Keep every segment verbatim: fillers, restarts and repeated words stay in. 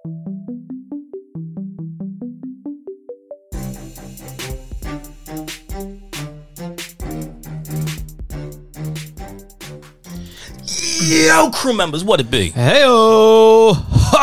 Yo, crew members, what it be? Hey-o!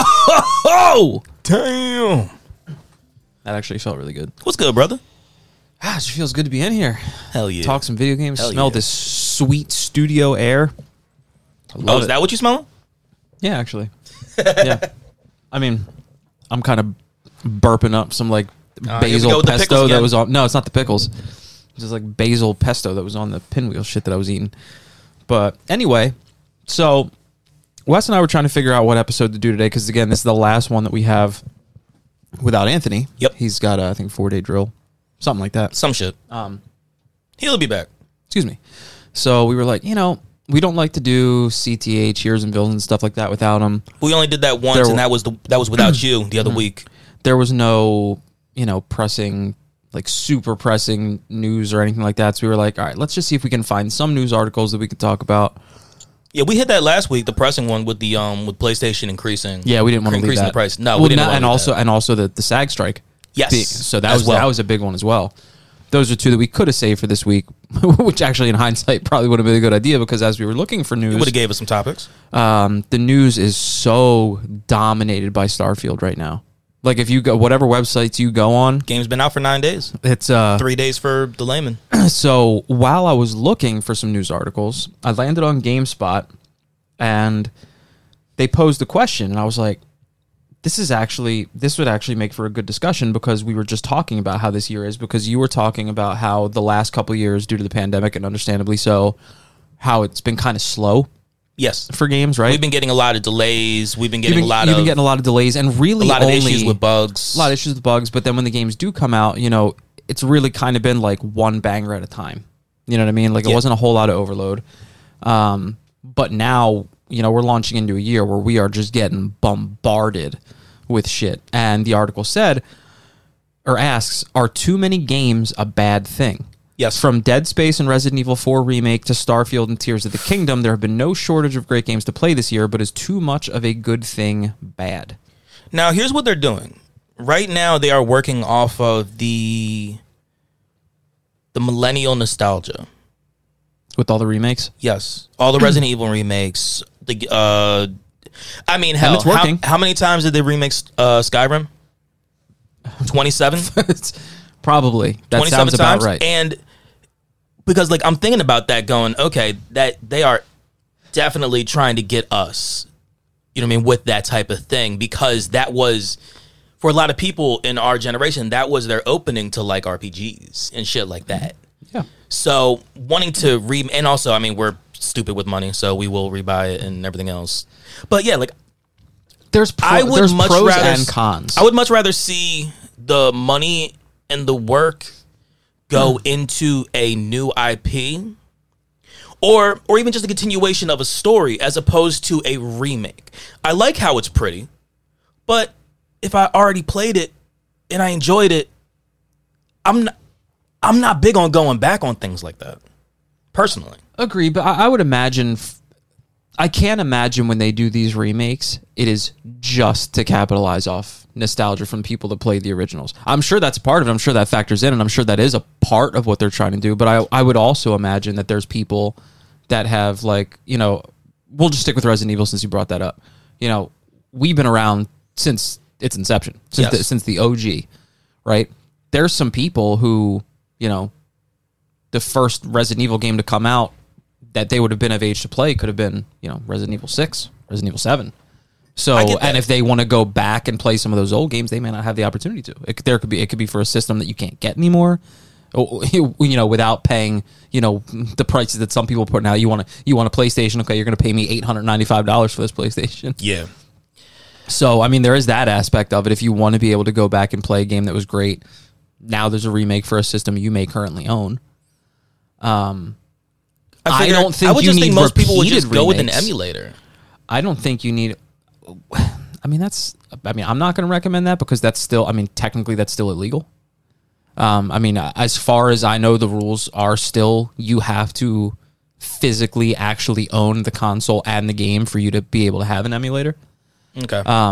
Ho, damn. That actually felt really good. What's good, brother? Ah, it just feels good to be in here. Hell yeah. Talk some video games. Hell smell yeah. this sweet studio air. I Oh, love is it. that what you smelling? Yeah, actually. Yeah. I mean, I'm kind of burping up some like Uh, here we go basil with the pickles pesto that again. was on. No, it's not the pickles. It's just like basil pesto that was on the pinwheel shit that I was eating. But anyway, so Wes and I were trying to figure out what episode to do today because, again, this is the last one that we have without Anthony. Yep. He's got, a, I think, four-day drill, something like that. Some shit. Um, He'll be back. excuse me. So we were like, you know, we don't like to do C T H, Heroes and Villains, and stuff like that without him. We only did that once, There and w- that was the that was without you the other week. There was no, you know, pressing, like super pressing news or anything like that. So we were like, all right, let's just see if we can find some news articles that we could talk about. Yeah, we hit that last week, the pressing one with the um with PlayStation increasing. Yeah, we didn't want to leave increasing that. the price. No, Well, we didn't. not- wanna and leave also that. and also the the SAG strike. Yes, being- so that as was well. that was a big one as well. Those are two that we could have saved for this week, which actually in hindsight probably would have been a good idea because as we were looking for You news, would have gave us some topics. um, the news is so dominated by Starfield right now. Like if you go whatever websites you go on, Game's been out for nine days. it's uh Three days for the layman. so while I was looking for some news articles, I landed on GameSpot and they posed a question and I was like, this is actually this would actually make for a good discussion because we were just talking about how this year is because you were talking about how the last couple of years due to the pandemic and understandably so, how it's been kind of slow Yes, for games, right? we've been getting a lot of delays. We've been You've getting been, a lot you've of been getting a lot of delays and really a lot of only, issues with bugs. a lot of issues with bugs, but then when the games do come out, you know, it's really kind of been like one banger at a time. You know what I mean? Like it Yeah. wasn't a whole lot of overload. Um, but now, you know, we're launching into a year where we are just getting bombarded with shit. And the article said, or asks, are too many games a bad thing? Yes. From Dead Space and Resident Evil four Remake to Starfield and Tears of the Kingdom, there have been no shortage of great games to play this year, but is too much of a good thing bad? Now, here's what they're doing. Right now, they are working off of the the millennial nostalgia. With all the remakes? Yes, all the Resident Evil remakes. The uh, I mean, hell, it's working. How, how many times did they remake uh, Skyrim? Twenty-seven. It's probably. That Twenty-seven sounds about times, right. and because like I'm thinking about that, going, okay, that they are definitely trying to get us, you know what I mean, with that type of thing because that was. For a lot of people in our generation, that was their opening to like R P Gs and shit like that. Yeah. So wanting to re and also, I mean, we're stupid with money, so we will rebuy it and everything else. But yeah, like There's pro- I would there's much pros rather and cons. I would much rather see the money and the work go Hmm. into a new I P, or or even just a continuation of a story as opposed to a remake. I like how it's pretty, but if I already played it and I enjoyed it, I'm not, I'm not big on going back on things like that, personally. Agree, but I, I would imagine. F- I can't imagine when they do these remakes, it is just to capitalize off nostalgia from people that played the originals. I'm sure that's part of it. I'm sure that factors in, and I'm sure that is a part of what they're trying to do. But I, I would also imagine that there's people that have, like, you know, we'll just stick with Resident Evil since you brought that up. You know, we've been around since its inception, since Yes. the, since the O G, right? There's some people who, you know, the first Resident Evil game to come out that they would have been of age to play could have been, you know, Resident Evil six, Resident Evil seven. So, I get that. and if they want to go back and play some of those old games, they may not have the opportunity to. It, there could be, it could be for a system that you can't get anymore, or, you know, without paying, you know, the prices that some people put now. You want to, you want a PlayStation? Okay, you're going to pay me eight hundred ninety-five dollars for this PlayStation. Yeah. So, I mean, there is that aspect of it. If you want to be able to go back and play a game that was great, now there's a remake for a system you may currently own. Um, I, figure- don't think I would you just need think most people would repeated just go with an remakes. emulator. I don't think you need. I mean, that's. I mean, I'm not going to recommend that because that's still. I mean, technically, that's still illegal. Um, I mean, as far as I know, the rules are still you have to physically actually own the console and the game for you to be able to have an emulator. Okay. Um,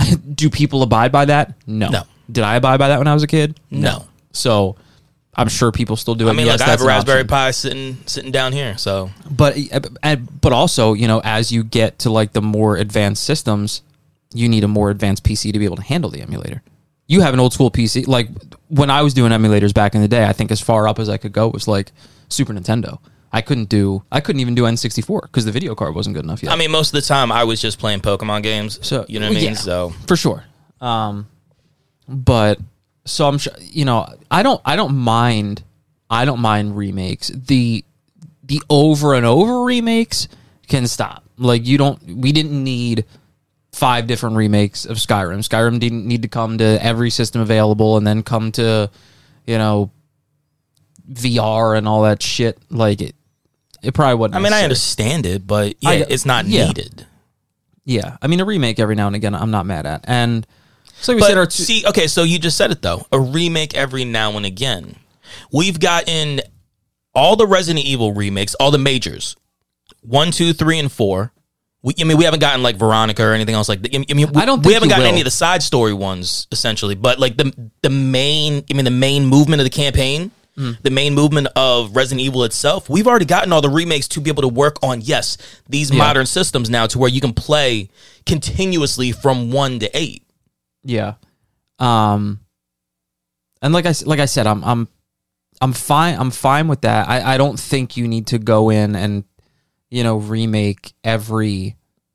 Do people abide by that? No. No. Did I abide by that when I was a kid? No. So I'm sure people still do it. I mean, Yes, look, I have that's a an Raspberry option. Pi sitting sitting down here, so But and- but also, you know, as you get to like the more advanced systems, you need a more advanced P C to be able to handle the emulator. You have an old school P C. Like when I was doing emulators back in the day, I think as far up as I could go was like Super Nintendo. I couldn't do. I couldn't even do N sixty-four because the video card wasn't good enough yet. I mean, most of the time I was just playing Pokemon games. So You know what I mean? yeah, So for sure. Um, but so I'm sure you know I don't I don't mind I don't mind remakes. The the over and over remakes can stop. Like you don't we didn't need five different remakes of Skyrim. Skyrim didn't need to come to every system available and then come to, you know, V R and all that shit. Like it it probably wasn't I mean, I necessary. understand it, but yeah, I- it's not yeah. needed. Yeah. I mean a remake every now and again I'm not mad at. And so we said our But two, see, okay, so you just said it though. A remake every now and again. We've gotten all the Resident Evil remakes, all the majors, one, two, three, and four. We, I mean, we haven't gotten like Veronica or anything else like that. I mean, we, I don't we think haven't you gotten will. any of the side story ones essentially, but like the the main, I mean, the main movement of the campaign, Mm. the main movement of Resident Evil itself. We've already gotten all the remakes to be able to work on yes these Yeah. modern systems now to where you can play continuously from one to eight. Yeah. Um and like I s- like I said I'm I'm I'm fine I'm fine with that. I I don't think you need to go in and you know remake every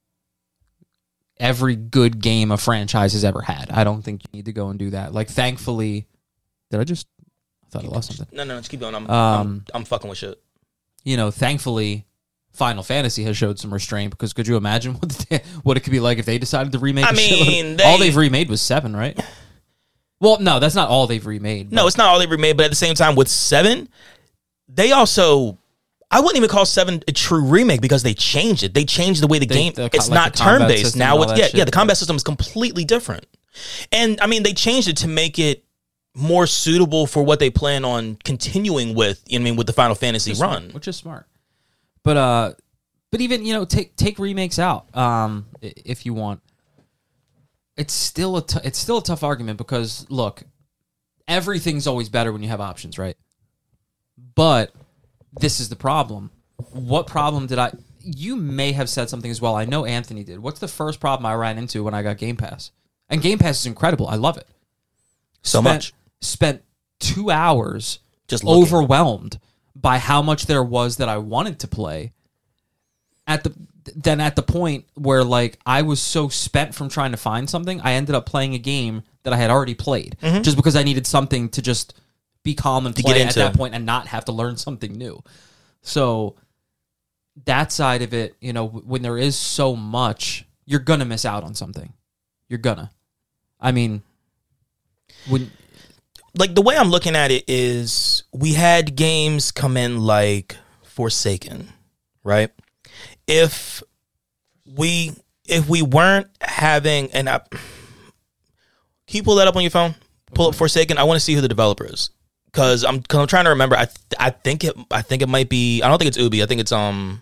every good game a franchise has ever had. I don't think you need to go and do that. Like thankfully did I just I thought I lost something. No, no, just keep going. I'm, Um, I'm, I'm fucking with shit. You know, thankfully Final Fantasy has showed some restraint because could you imagine what the, what it could be like if they decided to remake I a shitload? mean, they- all they've remade was seven, right? Well, no, that's not all they've remade. No, it's not all they remade, but at the same time, with seven, they also, I wouldn't even call seven a true remake because they changed it. They changed the way the They- game. the co- It's like not the combat turn based system now. and With all that yeah, shit. yeah, the combat system is completely different, and I mean they changed it to make it more suitable for what they plan on continuing with. You know what I mean, with the Final Fantasy Which is run. smart, which is smart. But uh, but even you know take take remakes out um i- if you want. It's still a t- it's still a tough argument because look, everything's always better when you have options, right? But this is the problem. What problem did I? You may have said something as well. I know Anthony did. What's the first problem I ran into when I got Game Pass? And Game Pass is incredible. I love it. So Spent- much. Spent two hours Just looking. overwhelmed by how much there was that I wanted to play. At the then at the point where like I was so spent from trying to find something, I ended up playing a game that I had already played just because I needed something to just be calm and Mm-hmm. To play get at into. that point and not have to learn something new. So that side of it, you know, when there is so much, you're gonna miss out on something. You're gonna. I mean, when Like the way I'm looking at it is we had games come in like Forsaken, right? If we if we weren't having and I, can you pull that up on your phone? Pull up Forsaken. I want to see who the developer is because I'm cause I'm trying to remember. I th- I think it I think it might be. I don't think it's Ubi. I think it's um.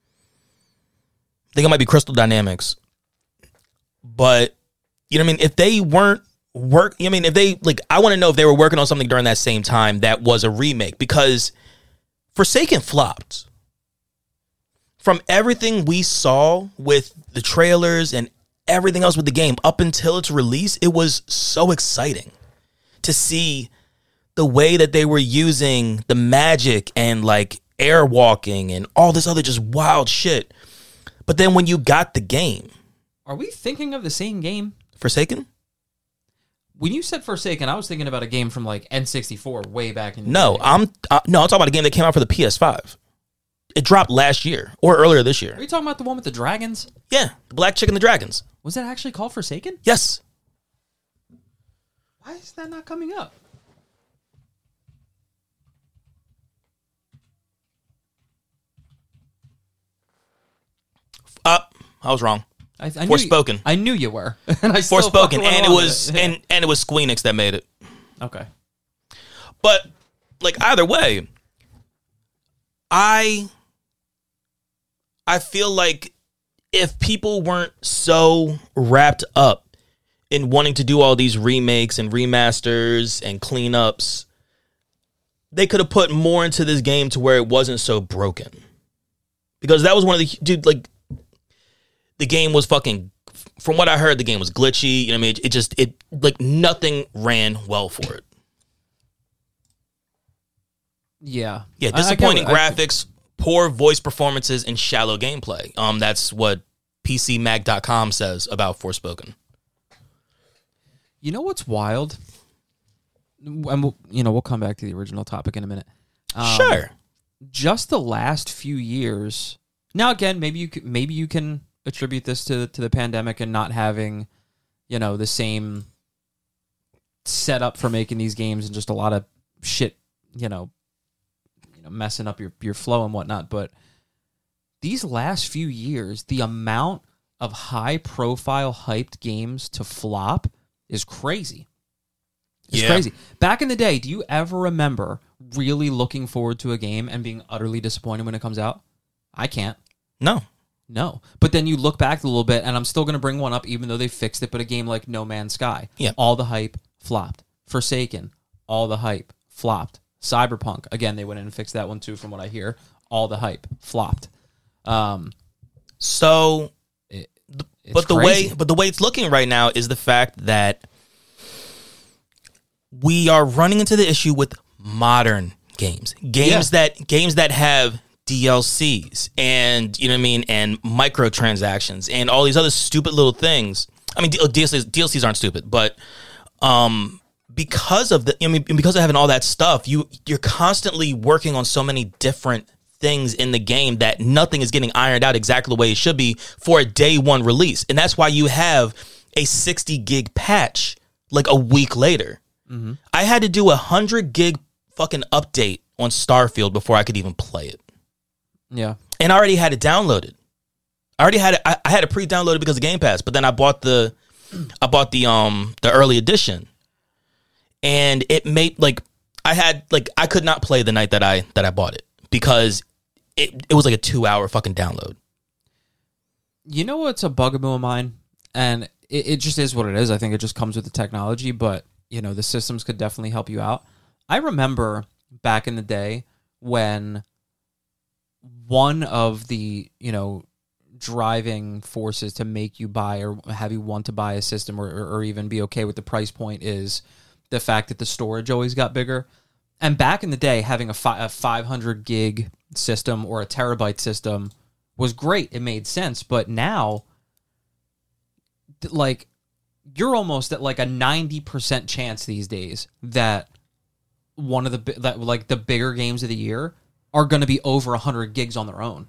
I think it might be Crystal Dynamics. But you know what I mean? If they weren't work, I mean, if they like, I want to know if they were working on something during that same time that was a remake because Forsaken flopped. From everything we saw with the trailers and everything else with the game up until its release, it was so exciting to see the way that they were using the magic and like air walking and all this other just wild shit. But then when you got the game, are we thinking of the same game? Forsaken? When you said Forsaken, I was thinking about a game from like N sixty-four way back in the No, day. I'm uh, no, I'm talking about a game that came out for the P S five. It dropped last year or earlier this Are year. you talking about the one with the dragons? Yeah, the Black Chick and the Dragons. Was that actually called Forsaken? Yes. Why is that not coming up? Up. I was wrong. I, I knew Forspoken. You, I knew you were. and I still Forspoken, fucking went and it along with was it. and and it was Squeenix that made it. Okay. But like either way, I I feel like if people weren't so wrapped up in wanting to do all these remakes and remasters and cleanups, they could have put more into this game to where it wasn't so broken. Because that was one of the dude like the game was fucking. From what I heard, the game was glitchy. You know what I mean? It, it just it like nothing ran well for it. Yeah, Yeah, I- I disappointing get what- I- graphics, poor voice performances, and shallow gameplay. Um, that's what P C Mag dot com says about Forspoken. You know what's wild? And we'll, you know, we'll come back to the original topic in a minute. Um, Sure. Just the last few years. Now, again, maybe you can, maybe you can attribute this to to the pandemic and not having, you know, the same setup for making these games and just a lot of shit, you know, you know, messing up your your flow and whatnot. But these last few years, the amount of high profile hyped games to flop is crazy. It's Yeah. crazy. Back in the day, do you ever remember really looking forward to a game and being utterly disappointed when it comes out? I can't. No. No. But then you look back a little bit, and I'm still going to bring one up, even though they fixed it, but a game like No Man's Sky. Yeah. All the hype flopped. Forsaken, all the hype flopped. Cyberpunk, again, they went in and fixed that one too, from what I hear. All the hype flopped. Um, So, it, th- it's but the crazy. way but the way it's looking right now is the fact that we are running into the issue with modern games, games Yeah. that games that have D L Cs and you know what I mean, and microtransactions and all these other stupid little things. I mean, D L Cs, D L Cs aren't stupid, but um, because of the I mean, because of having all that stuff, you you're constantly working on so many different things in the game that nothing is getting ironed out exactly the way it should be for a day one release, and that's why you have a sixty gig patch like a week later. Mm-hmm. I had to do a hundred gig fucking update on Starfield before I could even play it. Yeah. And I already had it downloaded. I already had it. I, I had it pre-downloaded because of Game Pass, but then I bought the, I bought the um the early edition, and it made like I had like I could not play the night that I that I bought it because it it was like a two hour fucking download. You know what's a bugaboo of mine? And it, it just is what it is. I think it just comes with the technology, but, you know, the systems could definitely help you out. I remember back in the day when one of the, you know, driving forces to make you buy or have you want to buy a system or, or, or even be okay with the price point is the fact that the storage always got bigger. And back in the day, having a, fi- a five hundred gig system or a terabyte system was great. It made sense. But now, th- like, you're almost at like a ninety percent chance these days that one of the bi- that like the bigger games of the year are going to be over one hundred gigs on their own.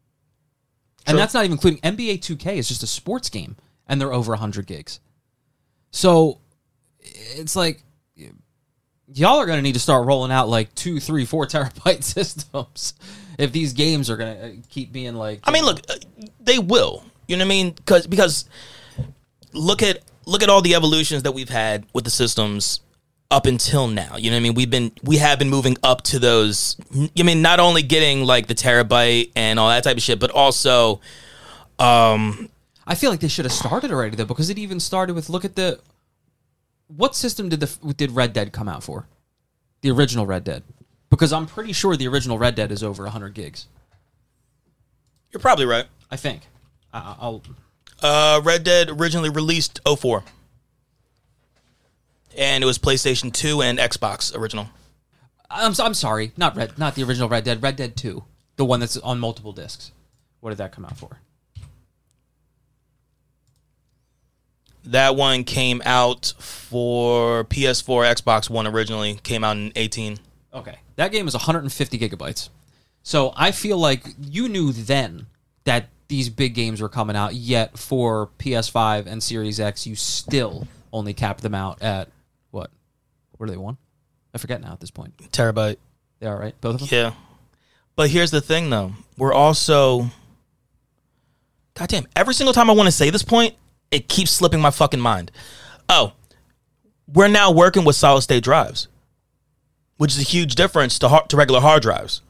And True. that's not even including N B A two K is just a sports game and they're over one hundred gigs. So it's like y'all are going to need to start rolling out like two, three, four terabyte systems if these games are going to keep being like. I mean, look, uh, they will. You know what I mean? Because because look at look at all the evolutions that we've had with the systems up until now. You know what I mean? We've been we have been moving up to those. I mean, not only getting like the terabyte and all that type of shit, but also, um, I feel like they should have started already though, because it even started with look at the. What system did the did Red Dead come out for? The original Red Dead, because I'm pretty sure the original Red Dead is over one hundred gigs. you're probably right. I think. I, I'll. Uh, Red Dead originally released oh four. And it was PlayStation two and Xbox original. I'm I'm sorry, not Red, not the original Red Dead. Red Dead two, the one that's on multiple discs. What did that come out for? That one came out for P S four, Xbox One originally. Came out in eighteen. Okay, that game is one hundred fifty gigabytes. So I feel like you knew then that these big games were coming out. Yet for P S five and Series X, you still only capped them out at what? What are they one? I forget now at this point. Terabyte. They are right, both of them. Yeah. But here's the thing, though. We're also... Goddamn, every single time I want to say this point, it keeps slipping my fucking mind. Oh, we're now working with solid-state drives, which is a huge difference to hard, to regular hard drives.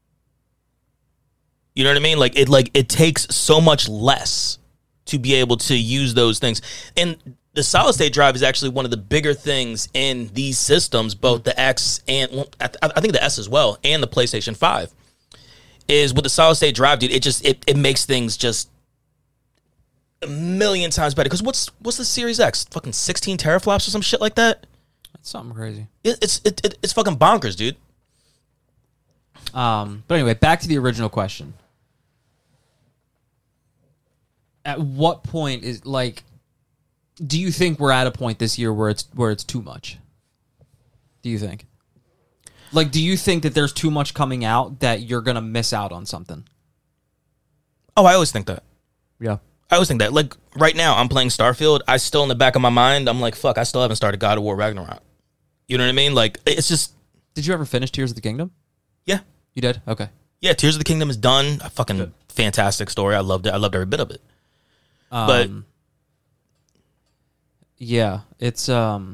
You know what I mean? Like it, like it takes so much less to be able to use those things. And the solid state drive is actually one of the bigger things in these systems, both the X and well, I, I think the S as well, and the PlayStation five. Is with the solid state drive, dude. It just it, it makes things just a million times better. Because what's what's the Series X? Fucking sixteen teraflops or some shit like that. That's something crazy. It, it's it, it, it's fucking bonkers, dude. Um, but anyway, back to the original question. At what point is like? Do you think we're at a point this year where it's where it's too much? Do you think? Like, do you think that there's too much coming out that you're gonna miss out on something? Oh, I always think that. Yeah. I always think that. Like, right now, I'm playing Starfield. I still, in the back of my mind, I'm like, fuck, I still haven't started God of War Ragnarok. You know what I mean? Like, it's just... Did you ever finish Tears of the Kingdom? Yeah. You did? Okay. Yeah, Tears of the Kingdom is done. A fucking Good. fantastic story. I loved it. I loved every bit of it. Um, but... Yeah, it's... um.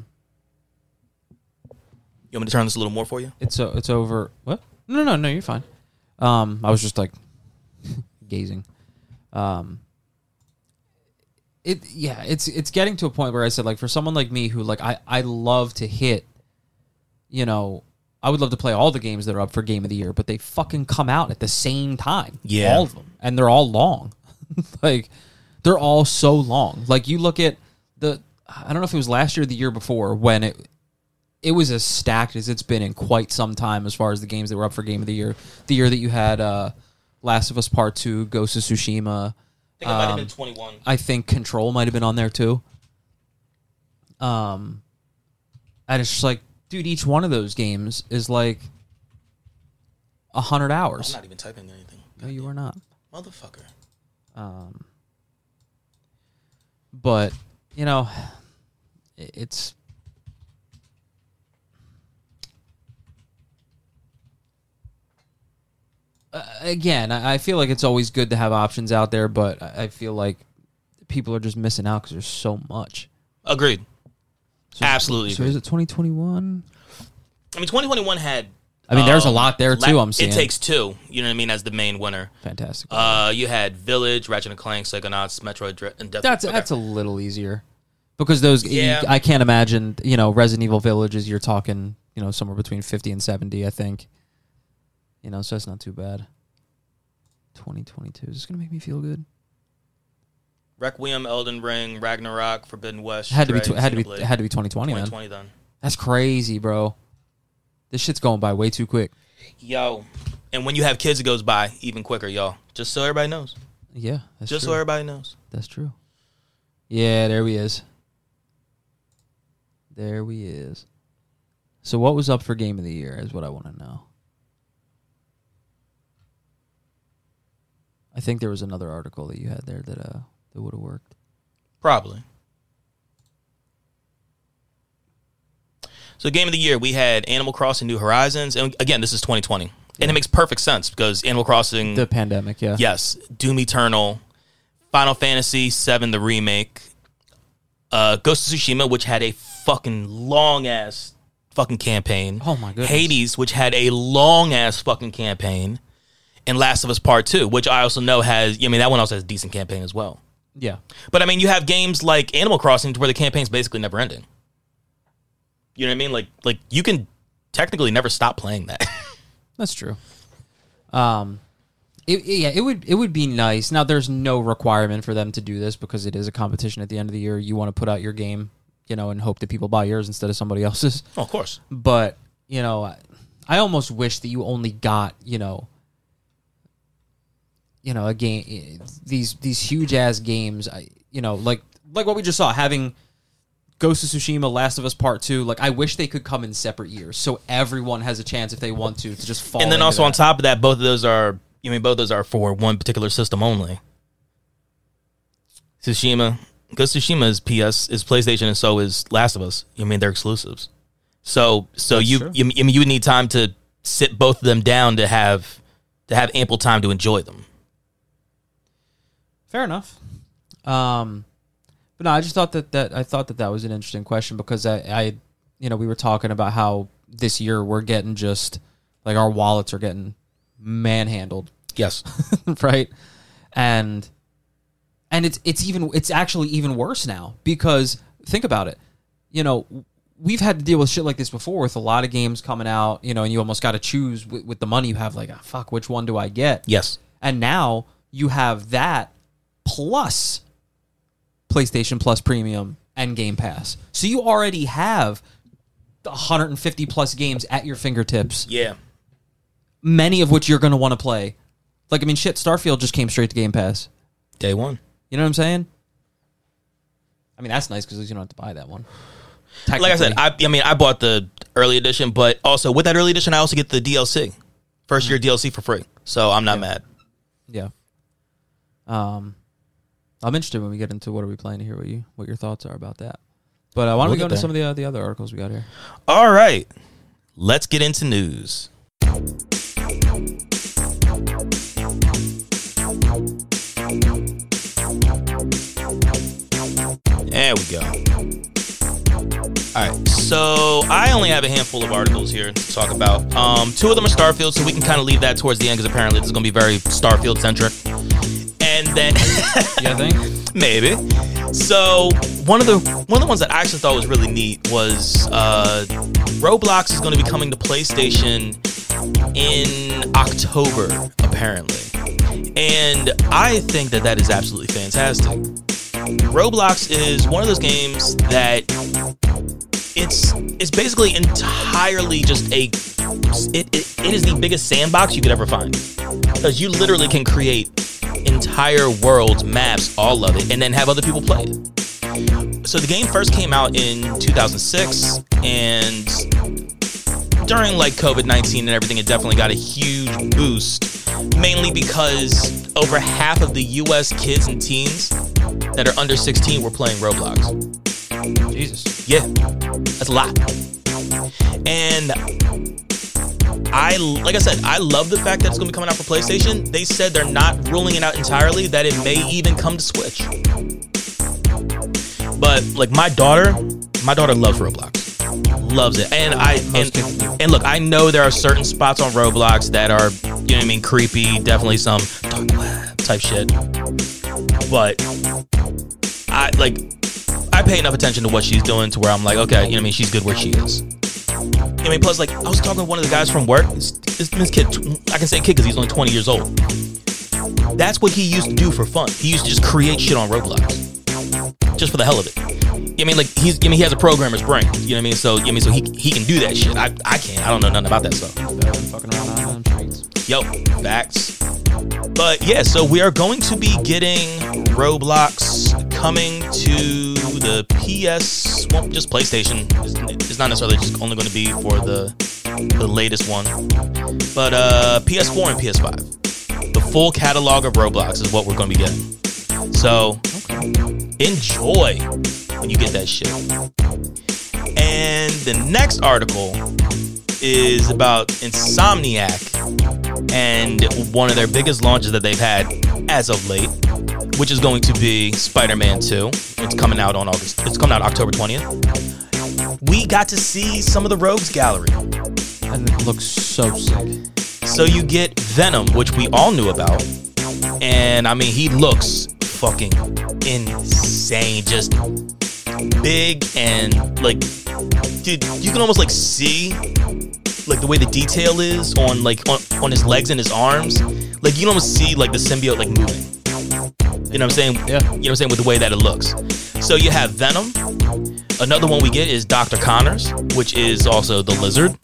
You want me to turn this a little more for you? It's uh, it's over... What? No, no, no, you're fine. Um, I was just, like, gazing. Um... It yeah, it's it's getting to a point where I said, like, for someone like me who, like, I, I love to hit, you know, I would love to play all the games that are up for Game of the Year, but they fucking come out at the same time. Yeah. All of them. And they're all long. Like, they're all so long. Like, you look at the, I don't know if it was last year or the year before, when it it was as stacked as it's been in quite some time as far as the games that were up for Game of the Year. The year that you had uh, Last of Us Part two, Ghost of Tsushima. I think it might have been twenty-one. I think Control might have been on there too. Um, and it's just like, dude, each one of those games is like a hundred hours. I'm not even typing anything. No, you are not, motherfucker. Um, but you know, it's. Uh, again, I I feel like it's always good to have options out there, but I I feel like people are just missing out because there's so much. Agreed. So Absolutely. So agreed. is it twenty twenty-one? I mean, twenty twenty-one had... I mean, there's um, a lot there, too, La- I'm seeing. It Takes Two, you know what I mean, as the main winner. Fantastic. Uh, you had Village, Ratchet and Clank, Psychonauts, Metroid Dread, and Death. That's okay. that's a little easier. Because those... Yeah. You, I can't imagine, you know, Resident Evil Villages, you're talking, you know, somewhere between fifty and seventy, I think. You know, so that's not too bad. twenty twenty-two. Is this going to make me feel good? Requiem, Elden Ring, Ragnarok, Forbidden West. Had to be, Stray, tw- had to be, Xenoblade. it had to be twenty twenty, man. twenty twenty then. That's crazy, bro. This shit's going by way too quick. Yo, and when you have kids, it goes by even quicker, y'all. Just so everybody knows. Yeah, that's Just true. so everybody knows. That's true. Yeah, there he is. There he is. So what was up for Game of the Year is what I want to know. I think there was another article that you had there that uh that would have worked. Probably. So, Game of the Year, we had Animal Crossing New Horizons. And again, this is twenty twenty. And it makes perfect sense because Animal Crossing... The pandemic, yeah. Yes. Doom Eternal, Final Fantasy seven, the remake, uh, Ghost of Tsushima, which had a fucking long-ass fucking campaign. Oh, my goodness. Hades, which had a long-ass fucking campaign. And Last of Us Part two, which I also know has... I mean, that one also has a decent campaign as well. Yeah. But, I mean, you have games like Animal Crossing where the campaign's basically never ending. You know what I mean? Like, like you can technically never stop playing that. That's true. Um, it, yeah, it would it would be nice. Now, there's no requirement for them to do this because it is a competition at the end of the year. You want to put out your game, you know, and hope that people buy yours instead of somebody else's. Oh, of course. But, you know, I, I almost wish that you only got, you know, you know, a game, these these huge ass games, I, you know, like like what we just saw, having Ghost of Tsushima, Last of Us Part two. Like, I wish they could come in separate years so everyone has a chance if they want to to just fall. And then into also that. on top of that, both of those are, I mean, both of those are for one particular system only. Tsushima, Ghost of Tsushima is P S, is PlayStation, and so is Last of Us. I mean, they're exclusives. So, so That's you, true. you, I mean, you would need time to sit both of them down to have to have ample time to enjoy them. Fair enough. Um, but no, I just thought that, that I thought that that was an interesting question because I, I, you know, we were talking about how this year we're getting just like our wallets are getting manhandled, Yes. right? And and it's it's even it's actually even worse now because think about it. You know, we've had to deal with shit like this before with a lot of games coming out, you know, and you almost got to choose with, with the money you have, like, oh, fuck, which one do I get? Yes. And now you have that plus PlayStation Plus Premium and Game Pass. So you already have one hundred fifty plus games at your fingertips. Yeah. Many of which you're going to want to play. Like, I mean, shit, Starfield just came straight to Game Pass. Day one. You know what I'm saying? I mean, that's nice because you don't have to buy that one. Like I said, I, I mean, I bought the early edition, but also with that early edition, I also get the D L C. First year mm-hmm. D L C for free. So I'm not yeah. mad. Yeah. Um, I'm interested when we get into what are we playing to hear what you what your thoughts are about that. But uh, why don't we'll we go into some of the uh, the other articles we got here? All right, let's get into news. There we go. All right, so I only have a handful of articles here to talk about. Um, two of them are Starfield, so we can kind of leave that towards the end because apparently this is going to be very Starfield centric. And then, yeah, I think maybe. So one of the one of the ones that I actually thought was really neat was uh, Roblox is going to be coming to PlayStation in October, apparently, and I think that that is absolutely fantastic. Roblox is one of those games that it's it's basically entirely just a it, it, it is the biggest sandbox you could ever find, because you literally can create entire worlds, maps, all of it, and then have other people play it. So the game first came out in two thousand six, and during like COVID nineteen and everything, it definitely got a huge boost, mainly because over half of the U S kids and teens that are under sixteen were playing Roblox. Jesus. Yeah, that's a lot. And I, like I said, I love the fact that it's going to be coming out for PlayStation. They said they're not ruling it out entirely, that it may even come to Switch. But like my daughter, my daughter loves Roblox. Loves it. And I and, and look, I know there are certain spots on Roblox that are, you know what I mean, creepy, definitely some dark web type shit. But I like I pay enough attention to what she's doing to where I'm like, okay, you know what I mean, she's good where she is. I mean, plus, like, I was talking to one of the guys from work. This, this kid, I can say kid because he's only twenty years old. That's what he used to do for fun. He used to just create shit on Roblox, just for the hell of it. I mean, like, he's, I mean, he has a programmer's brain. You know what I mean? So, I mean, so he he can do that shit. I I can't. I don't know nothing about that stuff. Fucking around on them streets. Yo, facts. But yeah, so we are going to be getting Roblox coming to the P S, well, just PlayStation. It's, it's not necessarily just only going to be for the the latest one, but uh, P S four and P S five. The full catalog of Roblox is what we're going to be getting. So enjoy when you get that shit. And the next article is about Insomniac and one of their biggest launches that they've had as of late, which is going to be Spider-Man two. It's coming out on August. It's coming out October twentieth. We got to see some of the Rogues Gallery, and it looks so sick. So you get Venom, which we all knew about, and I mean, he looks fucking insane, just big and like, dude, you can almost like see like the way the detail is on like on, on his legs and his arms. Like you can almost see like the symbiote like moving. You know what I'm saying? Yeah. You know what I'm saying with the way that it looks. So you have Venom. Another one we get is Doctor Connors, which is also the Lizard.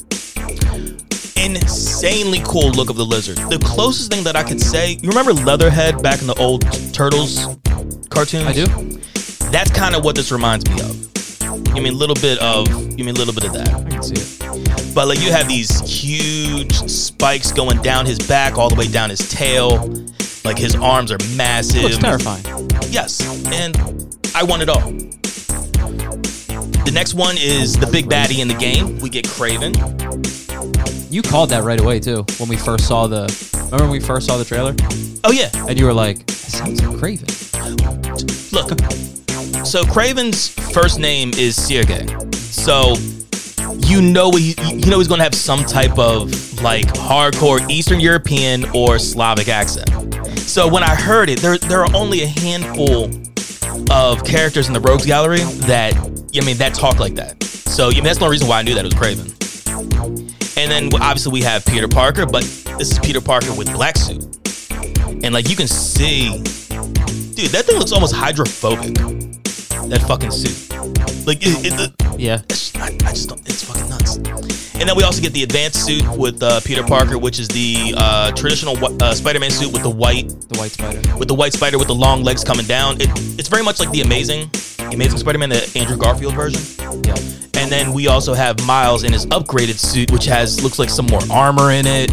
Insanely cool look of the Lizard. The closest thing that I could say, you remember Leatherhead back in the old Turtles cartoons? I do. That's kind of what this reminds me of. You mean a little bit of, you mean a little bit of that. I can see it. But like you have these huge spikes going down his back, all the way down his tail. Like his arms are massive. It looks terrifying. Yes, and I want it all. The next one is the big baddie in the game. We get Kraven. You called that right away too when we first saw the. Remember when we first saw the trailer? Oh yeah, and you were like, "That sounds like Kraven." Look, so Kraven's first name is Sergei. So you know he, you know he's gonna have some type of like hardcore Eastern European or Slavic accent. So when I heard it, there there are only a handful of characters in the Rogues Gallery that, I mean, that talk like that. So, I mean, that's the only reason why I knew that it was Kraven. And then, obviously, we have Peter Parker, but this is Peter Parker with black suit. And, like, you can see... Dude, that thing looks almost hydrophobic. That fucking suit. Like, it... it, it Yeah. I, I just don't... It's fucking nuts. And then we also get the advanced suit with uh, Peter Parker, which is the uh, traditional uh, Spider-Man suit with the white... The white spider. With the white spider with the long legs coming down. It, it's very much like the Amazing... The Amazing Spider-Man, the Andrew Garfield version. Yeah. And then we also have Miles in his upgraded suit, which has looks like some more armor in it.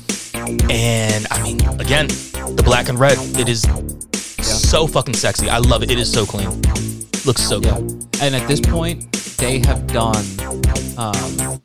And I mean, again, the black and red, it is yeah. so fucking sexy. I love it. It is so clean. Looks so Yeah. good. And at this point, they have done, um,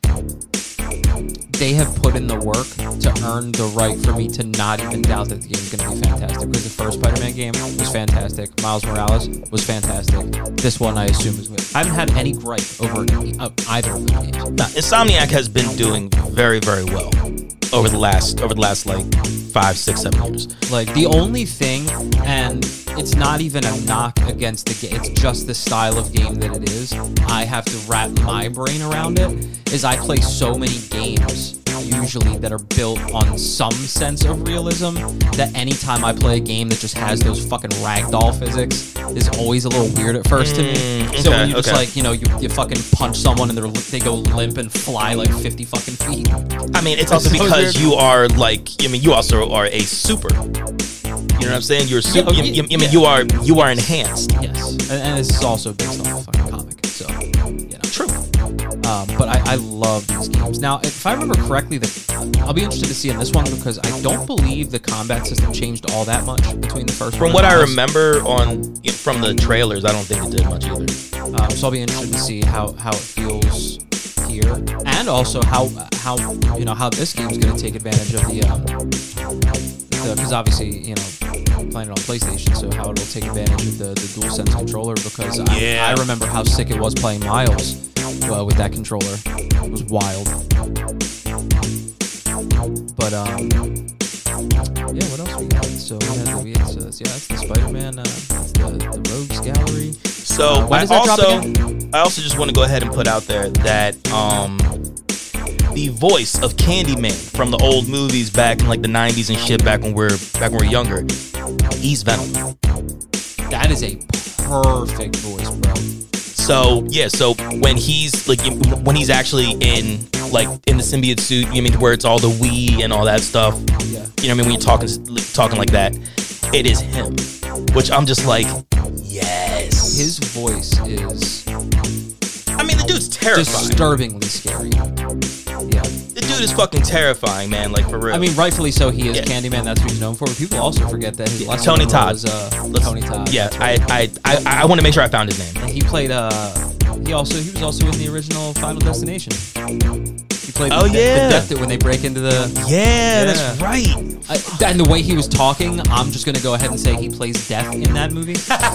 they have put in the work to earn the right for me to not even doubt that the game is going to be fantastic. Because the first Spider-Man game was fantastic. Miles Morales was fantastic. This one, I assume, is good. I haven't had any gripe over uh, either of those games. Now, Insomniac has been doing very, very well over the last, over the last like five, six, seven years. Like, the only thing, and it's not even a knock against the game, it's just the style of game that it is. I have to wrap my brain around it, is I play so many games usually that are built on some sense of realism that anytime I play a game that just has those fucking ragdoll physics is always a little weird at first to me. Mm, So okay, when you just okay. like, you know, you, you fucking punch someone and they're, they go limp and fly like fifty fucking feet. I mean, it's also That's so because weird. you are like, I mean, you also are a super. You know what I'm saying? You're super. Yeah, oh, you, you, I mean, yeah. you are you are enhanced. Yes. And, and this is also based on a fucking comic, so, you know. True. Um, but I, I love these games. Now, if I remember correctly, the, I'll be interested to see in this one because I don't believe the combat system changed all that much between the first From one what and I the last. remember on you know, from the trailers, I don't think it did much either. Um, so I'll be interested to see how, how it feels here, and also how how you know how this game's going to take advantage of the um because obviously you know playing it on PlayStation, so how it'll take advantage of the the DualSense controller because Yeah. I, I remember how sick it was playing Miles well with that controller. It was wild. But um yeah, what else we got? So we had the we had, so that's, yeah, that's the Spider-Man. Uh, that's the, the Rogues Gallery. So Uh, when I does that drop also again? I also just want to go ahead and put out there that um the voice of Candyman from the old movies back in like the nineties and shit, back when we're back when we're younger, he's Venom. That is a perfect voice, bro. So yeah, so when he's like when he's actually in like in the symbiote suit, you mean where it's all the we and all that stuff. Yeah. You know what I mean? When you're talking talking like that, it is him. Which I'm just like, yes. His voice is I mean, the dude's terrifying. disturbingly scary. Yeah. The dude is fucking terrifying, man. Like for real. I mean, rightfully so. He is Yeah. Candyman. That's what he's known for. But people also forget that his Yeah, last Tony name Todd. was uh, Let's- Tony Todd. yeah, That's right. I I I, I want to make sure I found his name. And he played. Uh, he also he was also in the original Final Destination. He played. Oh, the, yeah. the death when they break into the. Yeah, Yeah. that's right. I, and the way he was talking, I'm just gonna go ahead and say he plays Death in that movie.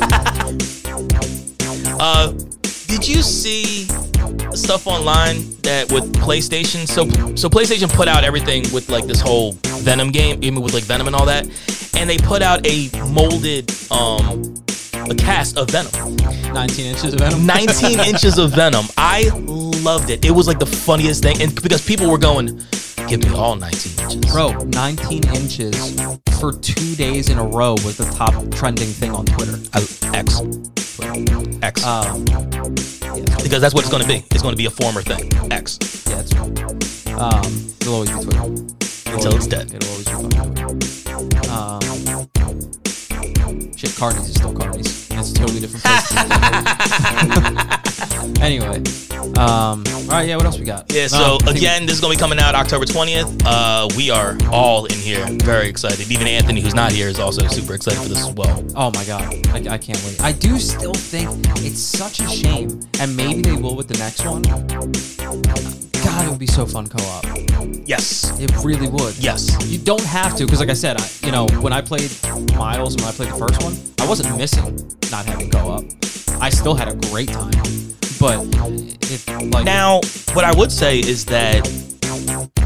Uh, did you see stuff online that with PlayStation? So so PlayStation put out everything with like this whole Venom game, even with like Venom and all that, and they put out a molded um a cast of Venom. nineteen inches of Venom. nineteen inches of Venom. I loved it. It was like the funniest thing, and because people were going, "Give me all nineteen inches." Bro, nineteen inches for two days in a row was the top trending thing on Twitter. I, X. X. Um, yeah, it's- because that's what it's going to be. It's going to be a former thing. X. yeah, it's um, it'll always be Twitter. It'll Until always- it's dead. It'll always be fucking Twitter. Um, shit, Carney's is still Carney's. It's a totally different place. Anyway, um, all right, yeah. What else we got? Yeah, so Um, I think- again, this is going to be coming out October twentieth. Uh, we are all in here very excited. Even Anthony, who's not here, is also super excited for this as well. Oh my god, I, I can't wait. I do still think it's such a shame, and maybe they will with the next one. God, it would be so fun co-op. Yes. It really would. Yes. You don't have to, because like I said, I, you know, when I played Miles and when I played the first one, I wasn't missing not having co-op. I still had a great time. But if like Now, what I would say is that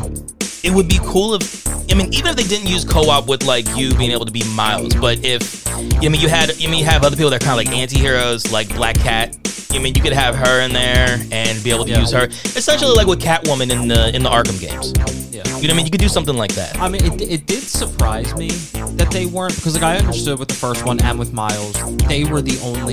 it would be cool if, I mean, even if they didn't use co-op with like you being able to be Miles, but if I mean, you had, I mean, you have other people that are kind of like anti-heroes, like Black Cat. I mean, you could have her in there and be able to Yeah. use her, essentially like with Catwoman in the in the Arkham games. Yeah. You know what I mean? You could do something like that. I mean, it, it did surprise me that they weren't, because like I understood with the first one and with Miles, they were the only,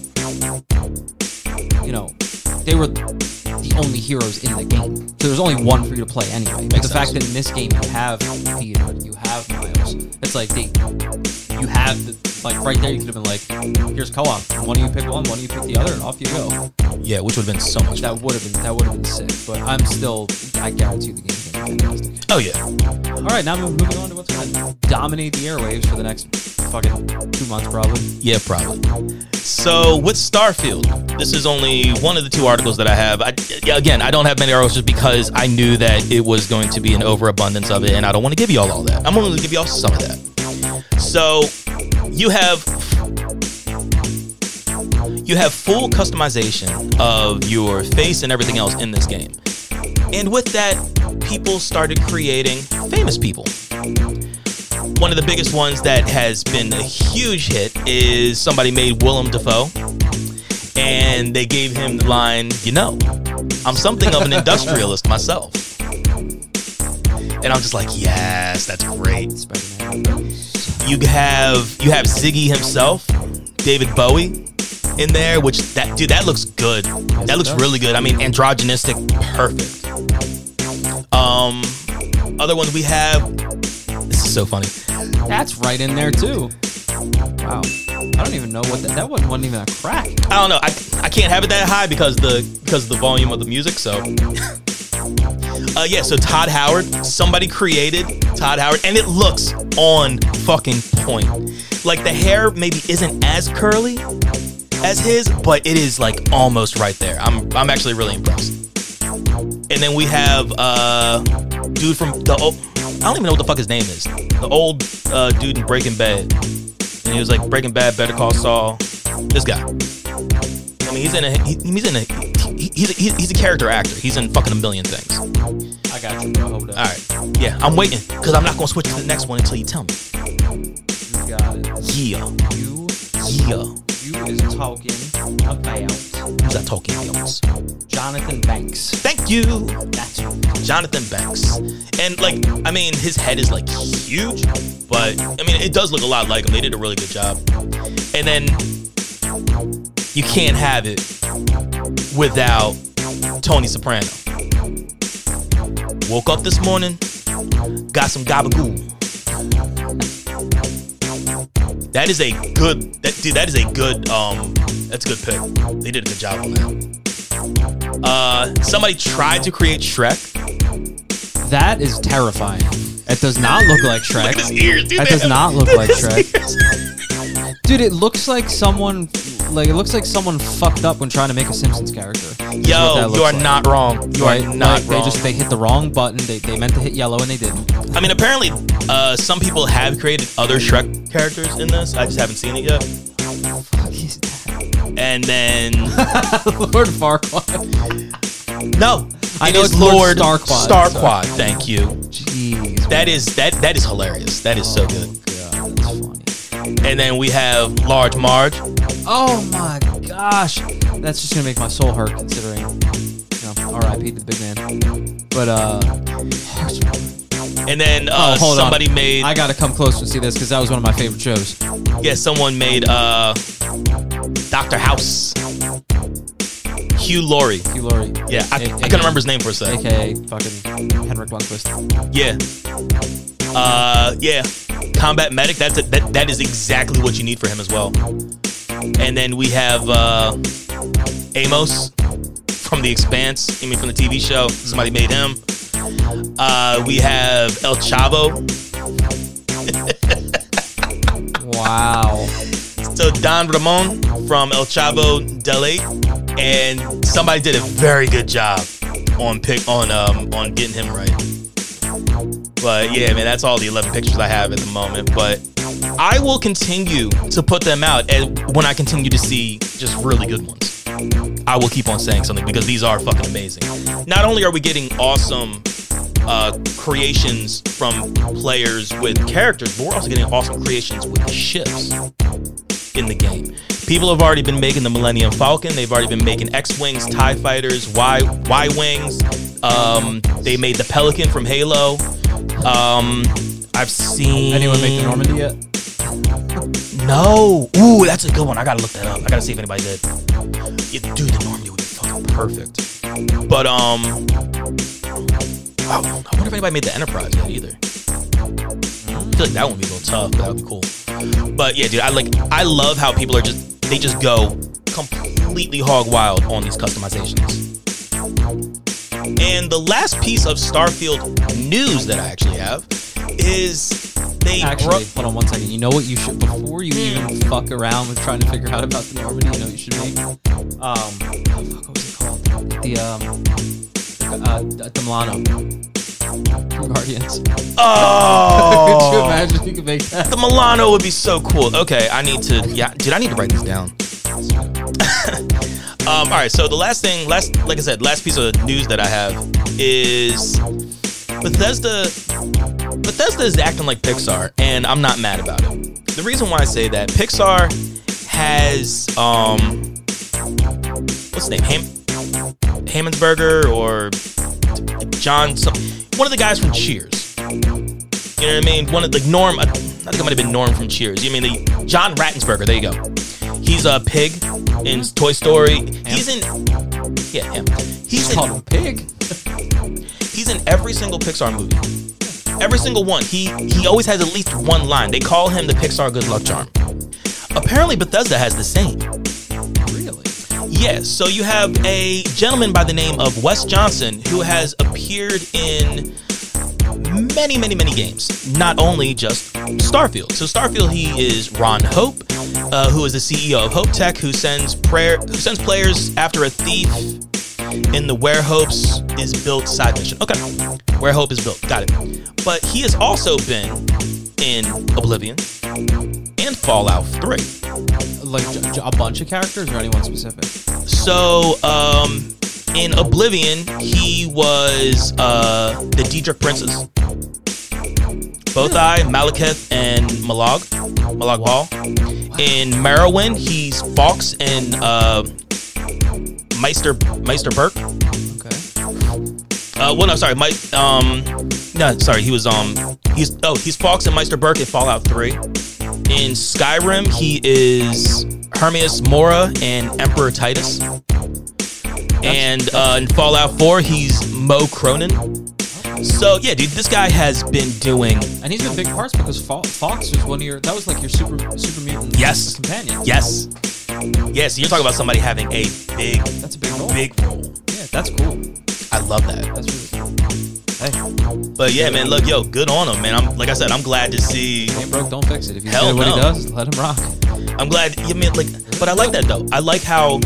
you know, they were the only heroes in the game. So there's only one for you to play anyway. But the fact that in this game you have Peter, you have Miles, it's like they, you have the, like right there. You could have been like, here's co-op. One of you pick one, one of you pick the other, and off you go. Yeah, which would have been so much fun. That would have been that would have been sick. But I'm still, I guarantee the game's gonna be fantastic. Oh yeah. All right, now we're moving on to what's going to dominate the airwaves for the next fucking two months, probably. Yeah, probably. So with Starfield, this is only one of the two articles that I have. I, yeah, again, I don't have many articles just because I knew that it was going to be an overabundance of it, and I don't want to give you all all that. I'm only going to give you all some of that. So you have you have full customization of your face and everything else in this game, and with that, people started creating famous people. One of the biggest ones that has been a huge hit is somebody made Willem Dafoe, and they gave him the line, you know, I'm something of an industrialist myself. And I'm just like, yes, that's great. You have you have Ziggy himself, David Bowie, in there, which that dude, that looks good. That looks really good. I mean, androgynistic, perfect. Um, other ones we have. This is so funny. That's right in there too. Wow. I don't even know what that. That wasn't, wasn't even a crack. I don't know. I, I can't have it that high because the because of the volume of the music. So, uh, yeah. So Todd Howard, somebody created Todd Howard, and it looks on fucking point. Like the hair maybe isn't as curly as his, but it is like almost right there. I'm I'm actually really impressed. And then we have uh dude from the old, I don't even know what the fuck his name is. The old uh, dude in Breaking Bad. And he was like Breaking Bad, Better Call Saul. This guy. I mean, he's in a he, he's in a he, he's a, he's a character actor. He's in fucking a million things. I got you, bro. Hold up. All right. Yeah, I'm waiting because I'm not gonna switch to the next one until you tell me. You got it. Yeah. You, Yeah. you is talking about Who's that talking about? Jonathan Banks. Thank you. That's who. Jonathan Banks. And like, I mean, his head is like huge, but I mean, it does look a lot like him. They did a really good job. And then you can't have it without Tony Soprano. Woke up this morning, got some gabagool. That is a good, that, dude, that is a good, um, that's a good pick. They did a good job on that. Uh, somebody tried to create Shrek. That is terrifying. It does not look like Shrek. Look at his ears, dude. That They does have- not look look like at his Shrek. ears. Dude, it looks like someone, like it looks like someone fucked up when trying to make a Simpsons character. is what that Yo, looks you are like. not wrong. You Right? are not Like, wrong. They just they hit the wrong button. They, they meant to hit yellow and they didn't. I mean, apparently, uh, some people have created other Shrek characters in this. I just haven't seen it yet. Fuck is that? And then, Lord Farquaad. no, I it know is it's Lord Starquaad, Starquaad. Thank you. Jeez. That is that that is hilarious. That is so good. God, that's funny. And then we have Large Marge. Oh my gosh, that's just gonna make my soul hurt considering, you know, R I P to the big man. But uh, And then uh, oh, hold somebody on. made I gotta come close to see this because that was one of my favorite shows. yeah, someone made uh, Doctor House. Hugh Laurie. Hugh Laurie. Yeah, I, A- I couldn't remember his name for a sec. A K A fucking Henrik Lundqvist. Yeah. Uh, yeah. Combat medic. That's a, that. That is exactly what you need for him as well. And then we have uh, Amos from The Expanse. I mean, from the T V show. Somebody made him. Uh, we have El Chavo. Wow. So Don Ramon from El Chavo del Eight, and somebody did a very good job on pick on um on getting him right. But yeah, man, that's all the eleven pictures I have at the moment. But I will continue to put them out, and when I continue to see just really good ones, I will keep on saying something because these are fucking amazing. Not only are we getting awesome uh, creations from players with characters, but we're also getting awesome creations with ships in the game. People have already been making the Millennium Falcon. They've already been making X-Wings, TIE Fighters, Y Y-Wings. Um, they made the Pelican from Halo. Um, I've seen... Anyone make the Normandy yet? No. Ooh, that's a good one. I gotta look that up. I gotta see if anybody did. Yeah, dude, the Normandy would be fucking perfect. But, um... I wonder if anybody made the Enterprise yet either. I feel like that one would be a little tough, but that would be cool. But yeah, dude, I like I love how people are just they just go completely hog wild on these customizations. And the last piece of Starfield news that I actually have is they Actually, bro- hold on one second. You know what you should before you even fuck around with trying to figure out about the Normandy, you know what you should make? Um what was it called? The um uh the Milano. Guardians. Oh, could you imagine if you could make that? The Milano would be so cool. Okay, I need to. Yeah, dude, I need to write this down. um, all right. So the last thing, last, like I said, last piece of news that I have is Bethesda. Bethesda is acting like Pixar, and I'm not mad about it. The reason why I say that, Pixar has um, what's his name, Ham, Hammonsberger or John. Some, One of the guys from Cheers. You know what I mean? One of the Norm. I think it might have been Norm from Cheers. You mean the John Ratzenberger? There you go. He's a pig in Toy Story. He's in. Yeah, him. He's called in. him Pig. He's in every single Pixar movie. Every single one. He he always has at least one line. They call him the Pixar good luck charm. Apparently, Bethesda has the same. Really? Yes, so you have a gentleman by the name of Wes Johnson who has appeared in many, many, many games, not only just Starfield. So Starfield, he is Ron Hope, uh, who is the C E O of Hope Tech, who sends prayer, who sends players after a thief in the Where Hopes is Built side mission. Okay, Where Hope is Built, got it. But he has also been in Oblivion and Fallout three. Like j- j- a bunch of characters or anyone specific? So, um, in Oblivion, he was uh, the Daedric Princes. Both Eye, Malekith, and Malag. Malag Ball. In Morrowind, he's Fox and uh, Meister Meister Burke. Okay. Uh, well, no, sorry, Mike. Um, no, sorry, he was um, he's oh, he's Fox and Meister Burke in Fallout three. In Skyrim, he is Hermias Mora and Emperor Titus. And uh, in Fallout four, he's Mo Cronin. So yeah, dude, this guy has been doing. And he's been big parts because Fo- Fox was one of your. That was like your super super mutant. Yes. Companion. Yes. Yes. So you're talking about somebody having a big. That's a big role. Big role. Yeah, that's cool. I love that. That's really cool. Hey. But yeah, man, look, yo, good on him, man. I'm like I said, I'm glad to see. Ain't broke, don't fix it. If he's Hell good at what no. he does, let him rock. I'm glad. You mean like, but I like that though. I like how.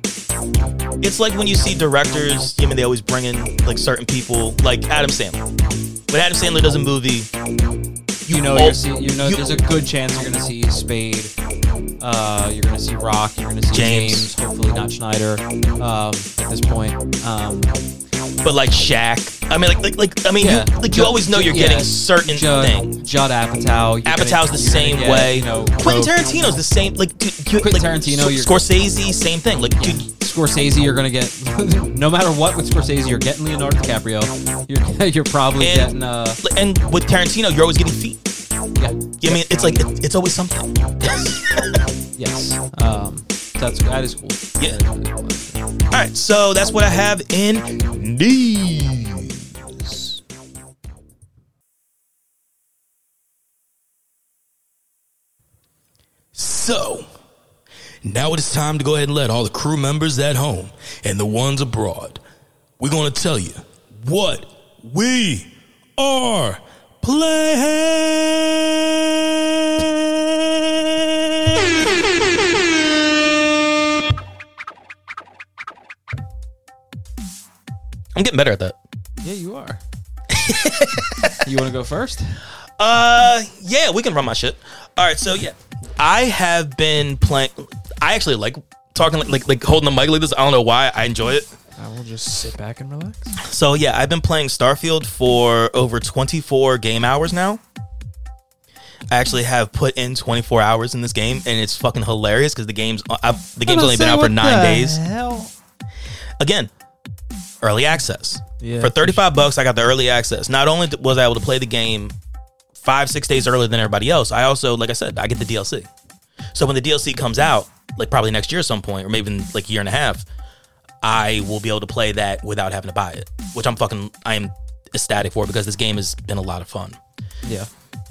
It's like when you see directors, you mean they always bring in like certain people, like Adam Sandler. When Adam Sandler does a movie, You, you know, all- you're see, you know, you- there's a good chance you're gonna see Spade. Uh, you're gonna see Rock. You're gonna see James. James. Hopefully not Schneider. Um, at this point. Um, but like Shaq. I mean, like, like, like I mean, Yeah. you, like you always know you're Yeah. getting certain Judd, things. Judd Apatow. you're Apatow's gonna- the you're same gonna get, way. You know, Quentin Pro- Tarantino's the same. Like, dude, you, Quentin like, Tarantino, S- you're- Scorsese, same thing. Like, dude, Scorsese, you're gonna get no matter what with Scorsese, you're getting Leonardo DiCaprio. You're you're probably And- getting uh and with Tarantino, you're always getting feet. yeah I mean, it's like it, it's always something. yes um that's that is cool. Yeah. That is really cool, actually. All right, so that's what I have in news. So, now it is time to go ahead and let all the crew members at home and the ones abroad, we're going to tell you what we are playing. I'm getting better at that. Yeah, you are. You want to go first? Uh, yeah, we can run my shit. All right, so yeah, I have been playing. I actually like talking like like, like holding the mic like this. I don't know why. I enjoy it. I will just sit back and relax. So yeah, I've been playing Starfield for over twenty-four game hours now. I actually have put in twenty-four hours in this game, and it's fucking hilarious because the game's I've, the game's only been out for nine days. Hell? Again, early access. Yeah, for thirty-five bucks, I got the early access. Not only was I able to play the game five, six days earlier than everybody else, I also, like I said, I get the D L C. So when the D L C comes out, like probably next year at some point, or maybe in like a year and a half, I will be able to play that without having to buy it, which I'm fucking, I am ecstatic for because this game has been a lot of fun. Yeah.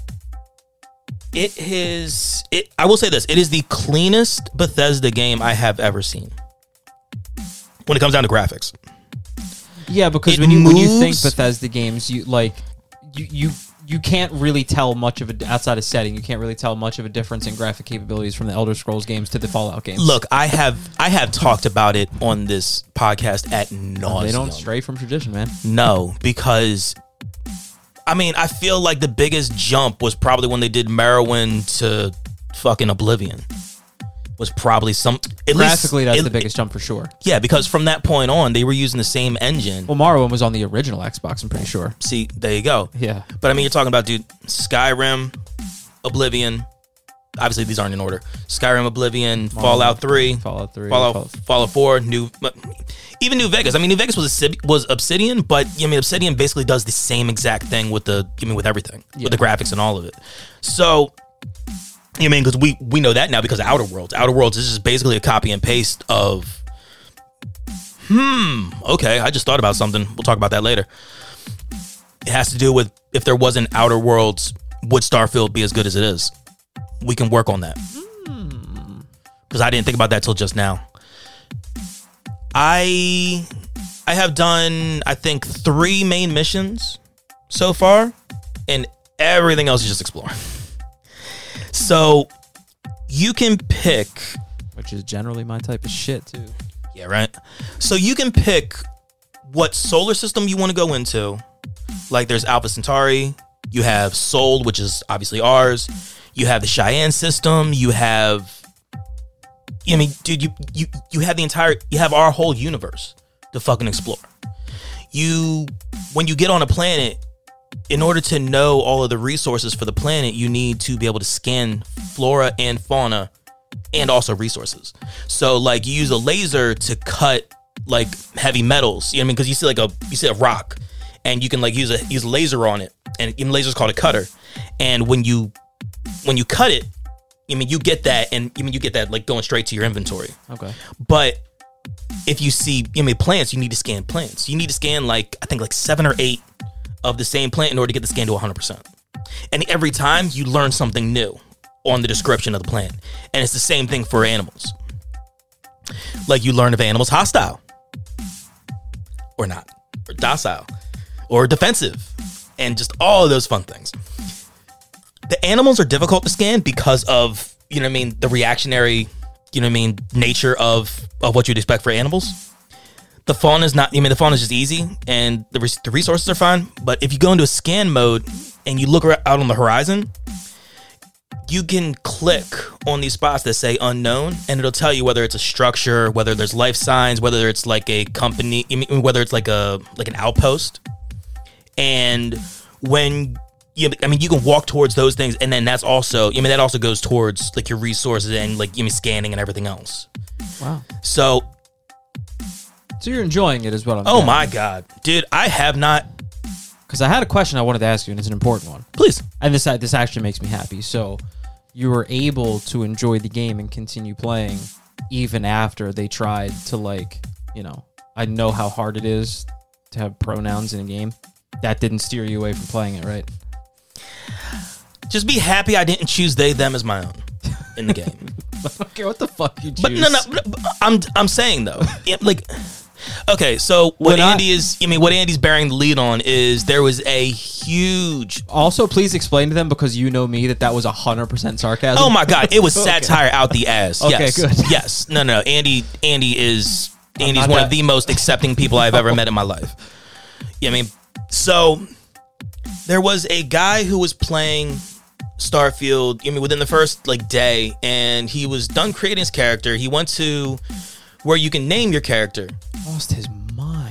It is, it, I will say this, it is the cleanest Bethesda game I have ever seen when it comes down to graphics. Yeah, because It when you when you think moves- Bethesda games, you like you you you can't really tell much of it outside of setting. You can't really tell much of a difference in graphic capabilities from the Elder Scrolls games to the Fallout games. Look, I have I have talked about it on this podcast at nauseam. They don't stray from tradition, man. No, because I mean, I feel like the biggest jump was probably when they did Morrowind to fucking Oblivion. Was probably some at Graphically, least, that's it- the biggest jump for sure. Yeah, because from that point on, they were using the same engine. Well, Morrowind was on the original Xbox, I'm pretty sure. See, there you go. Yeah. But I mean, you're talking about, dude, Skyrim, Oblivion. Obviously, these aren't in order. Skyrim, Oblivion, Fallout three, Fallout three, Fallout, Fallout- Fallout four, New, even New Vegas. I mean, New Vegas was Obsid- was Obsidian, but I mean, Obsidian basically does the same exact thing with the, I mean, with everything, Yeah. with the graphics and all of it. So, you mean, because we we know that now because of Outer Worlds. Outer Worlds is just basically a copy and paste of. Hmm. Okay, I just thought about something. We'll talk about that later. It has to do with if there wasn't Outer Worlds, would Starfield be as good as it is? We can work on that. Because I didn't think about that till just now. I I have done, I think, three main missions so far, and everything else is just exploring. So you can pick. Which is generally my type of shit, too. Yeah, right. So you can pick what solar system you want to go into. Like there's Alpha Centauri, you have Sol, which is obviously ours. You have the Cheyenne system. You have, I mean, dude, you you you have the entire, you have our whole universe to fucking explore. You, when you get on a planet, in order to know all of the resources for the planet, you need to be able to scan flora and fauna and also resources. So like you use a laser to cut like heavy metals, you know what I mean? Because you see like a you see a rock and you can like use a use a laser on it, and even laser's called a cutter. And when you when you cut it, I mean you get that, and I mean you get that like going straight to your inventory. Okay. But if you see, I mean, plants, you need to scan plants. You need to scan like I think like seven or eight of the same plant in order to get the scan to one hundred percent. And every time you learn something new on the description of the plant. And it's the same thing for animals. Like you learn if an animal's hostile or not, or docile or defensive, and just all of those fun things. The animals are difficult to scan because of, you know what I mean, the reactionary, you know what I mean, nature of, of what you'd expect for animals. The fauna is not, I mean, the fauna is just easy and the, res- the resources are fine. But if you go into a scan mode and you look out on the horizon, you can click on these spots that say unknown, and it'll tell you whether it's a structure, whether there's life signs, whether it's like a company, I mean, whether it's like a like an outpost. And when you, I mean, you can walk towards those things, and then that's also, I mean, that also goes towards like your resources and like, you mean, scanning and everything else. Wow. So, So you're enjoying it as well. oh my God, dude, I have not. Because I had a question I wanted to ask you, and it's an important one. Please. And this this actually makes me happy. So you were able to enjoy the game and continue playing even after they tried to, like, you know, I know how hard it is to have pronouns in a game. That didn't steer you away from playing it, right? Just be happy I didn't choose they, them as my own in the game. I don't care what the fuck you choose. But no, no, but- but I'm I'm saying though, yeah, like, okay, so what When I- Andy is, I mean, what Andy's bearing the lead on is there was a huge. Also, please explain to them, because you know me, that that was one hundred percent sarcasm. Oh my God, it was Okay. satire out the ass. Okay, Yes, good. yes, no, no, Andy, Andy is Andy's not one that- of the most accepting people I've ever met in my life. Yeah, I mean, so there was a guy who was playing Starfield, I mean, within the first like day, and he was done creating his character. He went to where you can name your character. Lost his mind.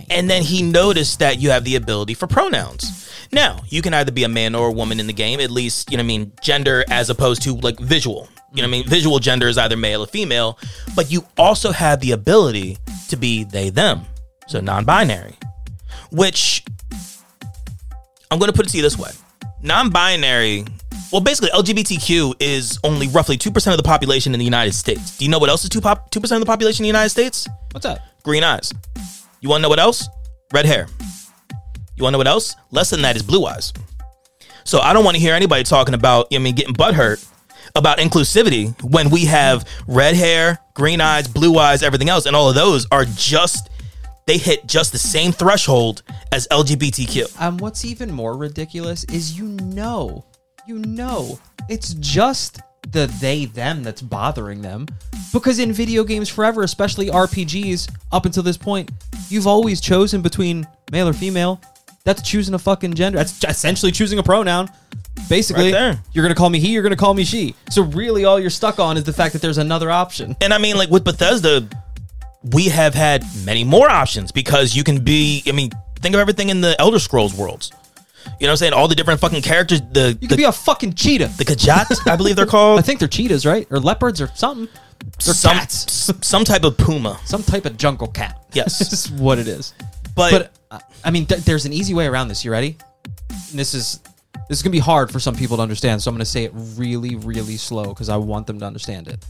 And then he noticed that you have the ability for pronouns. Now, you can either be a man or a woman in the game, at least, you know what I mean, gender as opposed to like visual. You know what I mean? Visual gender is either male or female, but you also have the ability to be they, them. So non-binary, which I'm going to put it to you this way. Non-binary, well, basically L G B T Q is only roughly two percent of the population in the United States. Do you know what else is two pop, two percent of the population in the United States? What's that? Green eyes. You want to know what else? Red hair. You want to know what else? Less than that is blue eyes. So I don't want to hear anybody talking about, you know, I mean, getting butthurt about inclusivity when we have red hair, green eyes, blue eyes, everything else. And all of those are just, they hit just the same threshold as L G B T Q. Um, what's even more ridiculous is you know, you know, it's just the they, them that's bothering them. Because in video games forever, especially R P Gs, up until this point, you've always chosen between male or female. That's choosing a fucking gender. That's essentially choosing a pronoun. Basically, Right there. You're going to call me he, you're going to call me she. So really all you're stuck on is the fact that there's another option. And I mean, like with Bethesda, we have had many more options because you can be, I mean, think of everything in the Elder Scrolls worlds. You know what I'm saying? All the different fucking characters. The You the, could be a fucking cheetah. the Kajat, I believe they're called. I think they're cheetahs, right? Or leopards or something. They're some, cats. s- some type of puma. Some type of jungle cat. Yes. This is what it is. But, But uh, I mean, th- there's an easy way around this. You ready? And this is this is gonna be hard for some people to understand. So I'm gonna say it really, really slow because I want them to understand it.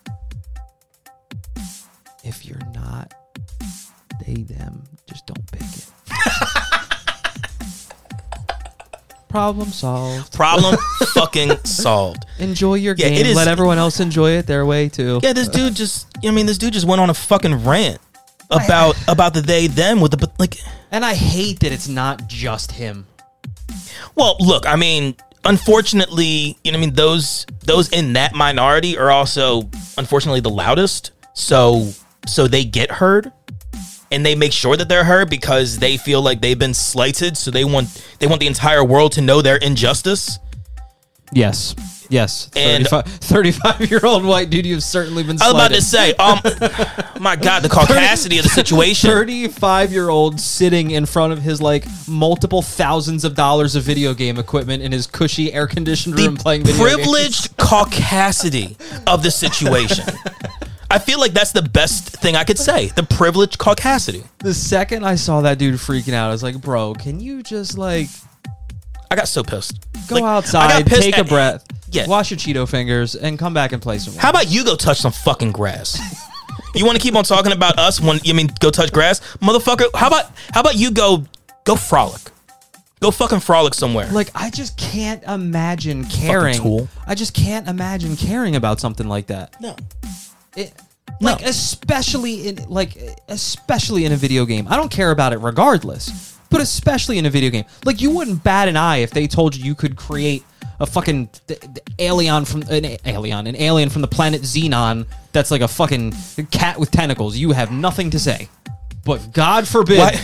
If you're not they, them, just don't pick it. Problem solved. problem fucking solved. Enjoy your Yeah, game. it is- Let everyone else enjoy it their way too. Yeah, this dude just, I mean, this dude just went on a fucking rant about about the they, them with the, like, And I hate that it's not just him. well, look, I mean, unfortunately, you know what I mean, those those in that minority are also, unfortunately, the loudest. So so they get heard. And they make sure that they're heard because they feel like they've been slighted. So they want they want the entire world to know their injustice. Yes. Yes. And- thirty-five-year-old white dude, you've certainly been I was about slighted. to say, um, my God, the caucasity of the situation. thirty-five-year-old sitting in front of his, like, multiple thousands of dollars of video game equipment in his cushy air-conditioned room The playing video games. privileged caucasity of the situation. I feel like that's the best thing I could say. The privileged caucasity. The second I saw that dude freaking out, I was like, bro, can you just, like, I got so pissed. go Like, I got outside, pissed take a at- breath, Yeah. wash your Cheeto fingers, and come back and play some more? How about you go touch some fucking grass? You want to keep on talking about us when you mean go touch grass, motherfucker? How about how about you go go frolic, go fucking frolic somewhere? Like, I just can't imagine caring. tool. I just can't imagine caring about something like that. No, It, No. like, especially in like especially in a video game. I don't care about it regardless, but especially in a video game. Like, you wouldn't bat an eye if they told you you could create a fucking th- th- alien from an a- alien, an alien from the planet Xenon that's like a fucking cat with tentacles. You have nothing to say. But God forbid, Why-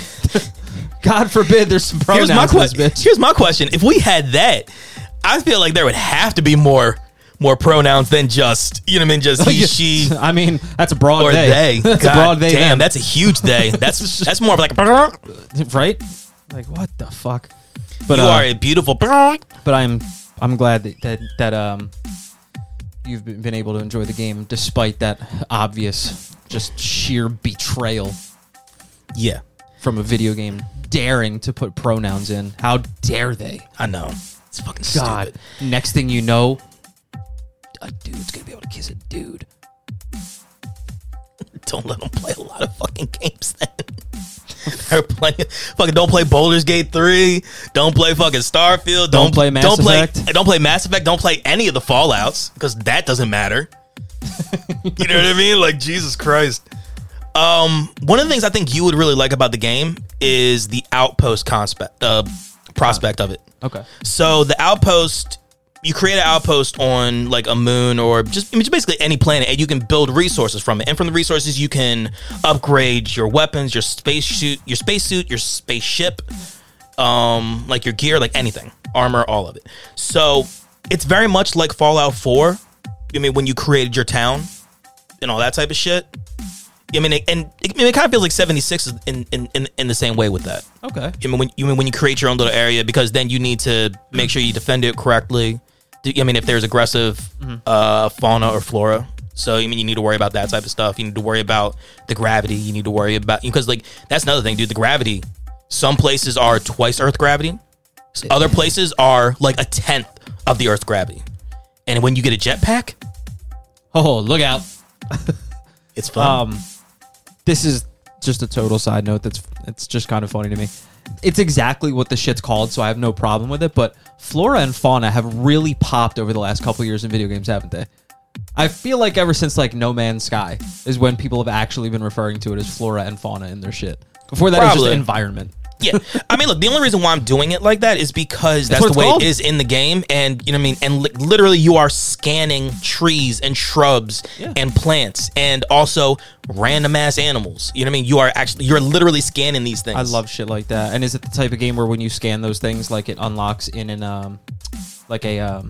God forbid, there's some here's pronouns my in this question. bitch. Here's my question: if we had that, I feel like there would have to be more more pronouns than just you know what I mean, just he, she, I mean, that's a broad or they. they. That's God a broad they. damn, them. that's a huge they. That's that's more of like right. Like, what the fuck? But you uh, are a beautiful. but I'm I'm glad that that, that um you've been been able to enjoy the game despite that obvious, just sheer betrayal Yeah, from a video game daring to put pronouns in. How dare they? I know. It's fucking God. stupid. Next thing you know, a dude's gonna be able to kiss a dude. Don't let them play a lot of fucking games then. They're playing fucking don't play Baldur's Gate three. Don't play fucking Starfield. Don't, Don't play Mass don't play, Effect. Don't play Mass Effect. Don't play any of the Fallouts because that doesn't matter. You know what I mean? Like, Jesus Christ. Um, one of the things I think you would really like about the game is the outpost concept, uh, prospect of it. Okay. So the outpost, you create an outpost on like a moon or just, I mean, just basically any planet, and you can build resources from it. And from the resources, you can upgrade your weapons, your space suit, your spacesuit, your spaceship, um, like your gear, like anything, armor, all of it. So it's very much like Fallout four. I mean, when you created your town and all that type of shit. I mean, it, and it, I mean, it kind of feels like seventy-six is in, in, in, in the same way with that. Okay. I mean, when you mean when you create your own little area, because then you need to make sure you defend it correctly. I mean, if there's aggressive mm-hmm. uh, fauna or flora, so I mean, you need to worry about that type of stuff. You need to worry about the gravity. You need to worry about because like that's another thing, dude. The gravity. Some places are twice Earth gravity. Other places are like a tenth of the Earth's gravity. And when you get a jetpack, oh, look out! It's fun. Um, this is just a total side note. That's it's just kind of funny to me. It's exactly what the shit's called, so I have no problem with it. But flora and fauna have really popped over the last couple of years in video games, haven't they? I feel like ever since like No Man's Sky is when people have actually been referring to it as flora and fauna in their shit. Before that, Probably. it was just environment. Yeah, I mean, look, the only reason why I'm doing it like that is because that's, That's the way called? it is in the game, and you know what I mean. And li- literally, you are scanning trees and shrubs Yeah. and plants, and also random ass animals. You know what I mean? You are actually, you're literally scanning these things. I love shit like that. And is it the type of game where when you scan those things, like it unlocks in an um, like a um,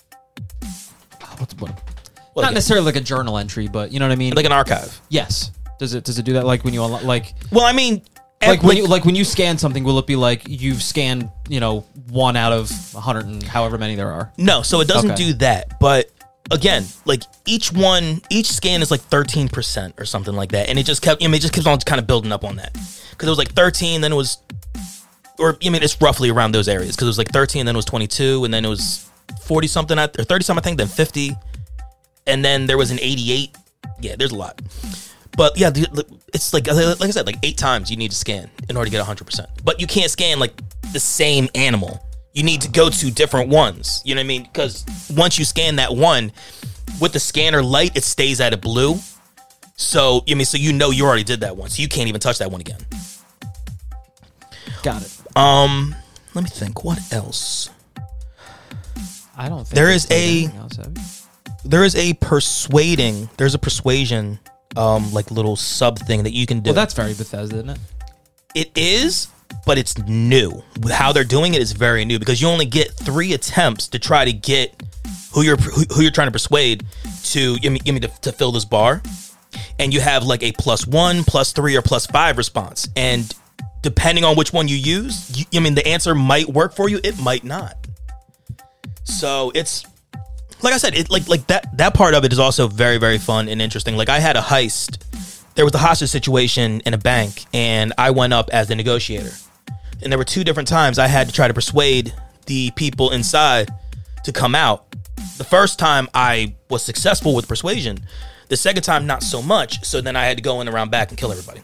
what's what? What Not again? necessarily like a journal entry, but you know what I mean. like an archive. Yes. Does it does it do that? Like when you unlock, like Well, I mean, like ev- when you like when you scan something, will it be like you've scanned, you know, one out of a hundred and however many there are? no, so it doesn't Okay. do that, but. Again, like each one, each scan is like thirteen percent or something like that, and it just kept, I mean, it just keeps on kind of building up on that because it was like thirteen, then it was, or I mean, it's roughly around those areas because it was like thirteen, then it was twenty-two, and then it was forty something, or thirty something, I think, then fifty, and then there was an eighty-eight. Yeah, there's a lot, but yeah, dude, it's like like I said, like eight times you need to scan in order to get one hundred percent, but you can't scan like the same animal. You need to go to different ones. You know what I mean? Because once you scan that one, with the scanner light, it stays at a blue. So, I mean, so you know you already did that one. So you can't even touch that one again. Got it. Um, let me think. What else? I don't think There we've is played a- anything else, have we? There is a persuading. There's a persuasion, um, like little sub thing that you can do. Well, that's very Bethesda, isn't it? It is, but it's new. How they're doing it is very new because you only get three attempts to try to get who you're who, who you're trying to persuade to give me, give me to, to fill this bar, and you have like a plus one, plus three, or plus five response, and depending on which one you use, you, I mean the answer might work for you, it might not. So it's like I said, it like like that that part of it is also very very fun and interesting. Like I had a heist. There was a hostage situation in a bank, and I went up as the negotiator. And there were two different times I had to try to persuade the people inside to come out. The first time I was successful with persuasion. The second time, not so much. So then I had to go in around back and kill everybody.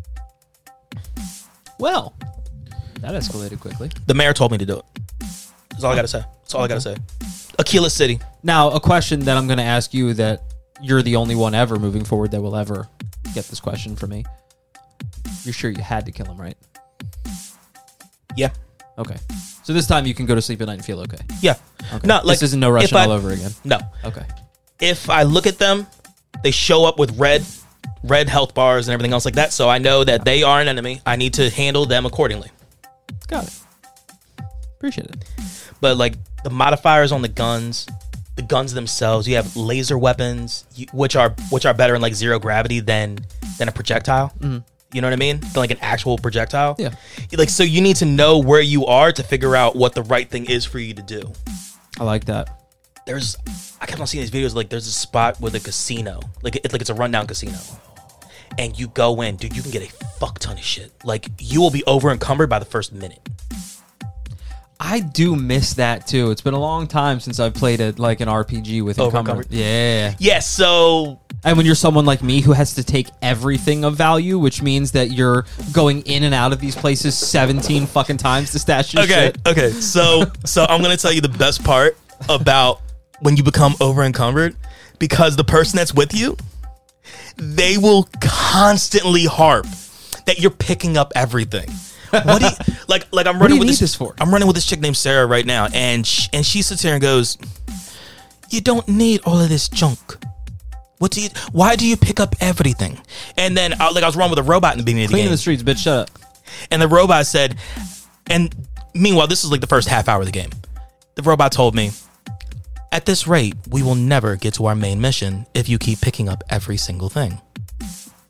Well, that escalated quickly. The mayor told me to do it. That's all I got to say. That's all I got to say. Aquila City. Now, a question that I'm going to ask you that you're the only one ever moving forward that will ever get this question from me. You're sure you had to kill him, right? Yeah. Okay. So this time you can go to sleep at night and feel okay. Yeah. Okay. No, like, this isn't no Russian if I- all over again. No. Okay. If I look at them, they show up with red, red health bars and everything else like that. So I know that they are an enemy. I need to handle them accordingly. Got it. Appreciate it. But like the modifiers on the guns, the guns themselves, you have laser weapons, you, which are which are better in like zero gravity than than a projectile. Mhm. You know what I mean? Than like an actual projectile. Yeah. Like so, you need to know where you are to figure out what the right thing is for you to do. I like that. There's, I kept on seeing these videos. Like there's a spot with a casino, like it's like it's a rundown casino, and you go in, dude. You can get a fuck ton of shit. Like you will be over encumbered by the first minute. I do miss that too. It's been a long time since I've played it like an R P G with Over encumbered. encumbered? Yeah. Yeah. So And when you're someone like me who has to take everything of value, which means that you're going in and out of these places seventeen fucking times to stash your okay, shit. okay. So so I'm gonna tell you the best part about when you become over encumbered, because the person that's with you, they will constantly harp that you're picking up everything. What do you, like like I'm do running you with need this, this for? I'm running with this chick named Sarah right now, and she, and she sits here and goes, "You don't need all of this junk. What do you? Why do you pick up everything?" And then uh, like I was running with a robot in the beginning of the Cleaning game. the streets, bitch. Shut up. And the robot said, and meanwhile, this is like the first half hour of the game. The robot told me, "At this rate, we will never get to our main mission if you keep picking up every single thing."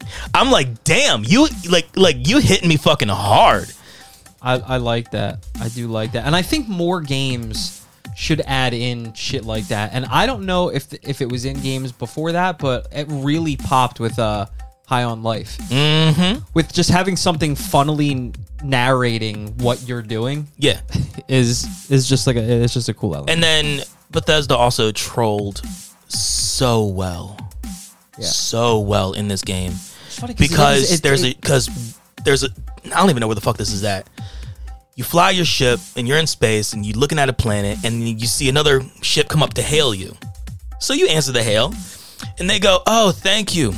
I'm like, damn, you like like you hitting me fucking hard. I, I like that. I do like that. And I think more games should add in shit like that. And I don't know if if it was in games before that, but it really popped with uh, High on Life. Mm-hmm. With just having something funnily narrating what you're doing. Yeah. Is is just like a it's just a cool element. And then Bethesda also trolled so well. Yeah. So well in this game. Because it, there's it, a because there's a I don't even know where the fuck this is at. You fly your ship and you're in space and you're looking at a planet and you see another ship come up to hail you. So you answer the hail and they go, "Oh, thank you.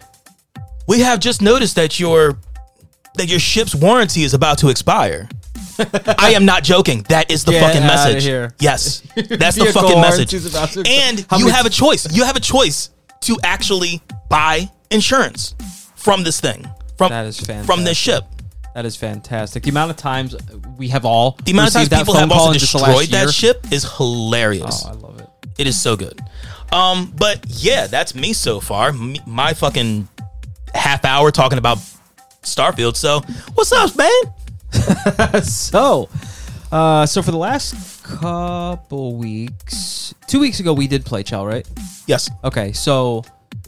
We have just noticed that your that your ship's warranty is about to expire." I am not joking. That is the Get fucking outta message. here. Yes. That's the fucking message. And How you many- have a choice. You have a choice to actually buy insurance from this thing. From That is fantastic. from this ship. That is fantastic. The amount of times we have all The amount of times received that people phone have call also in just the destroyed last that year. ship is hilarious. Oh, I love it. It is so good. Um, but yeah, that's me so far. Me, my fucking half hour talking about Starfield. So what's up, man? so, uh, so for the last couple weeks, two weeks ago, we did play Chell, right? Yes. Okay, so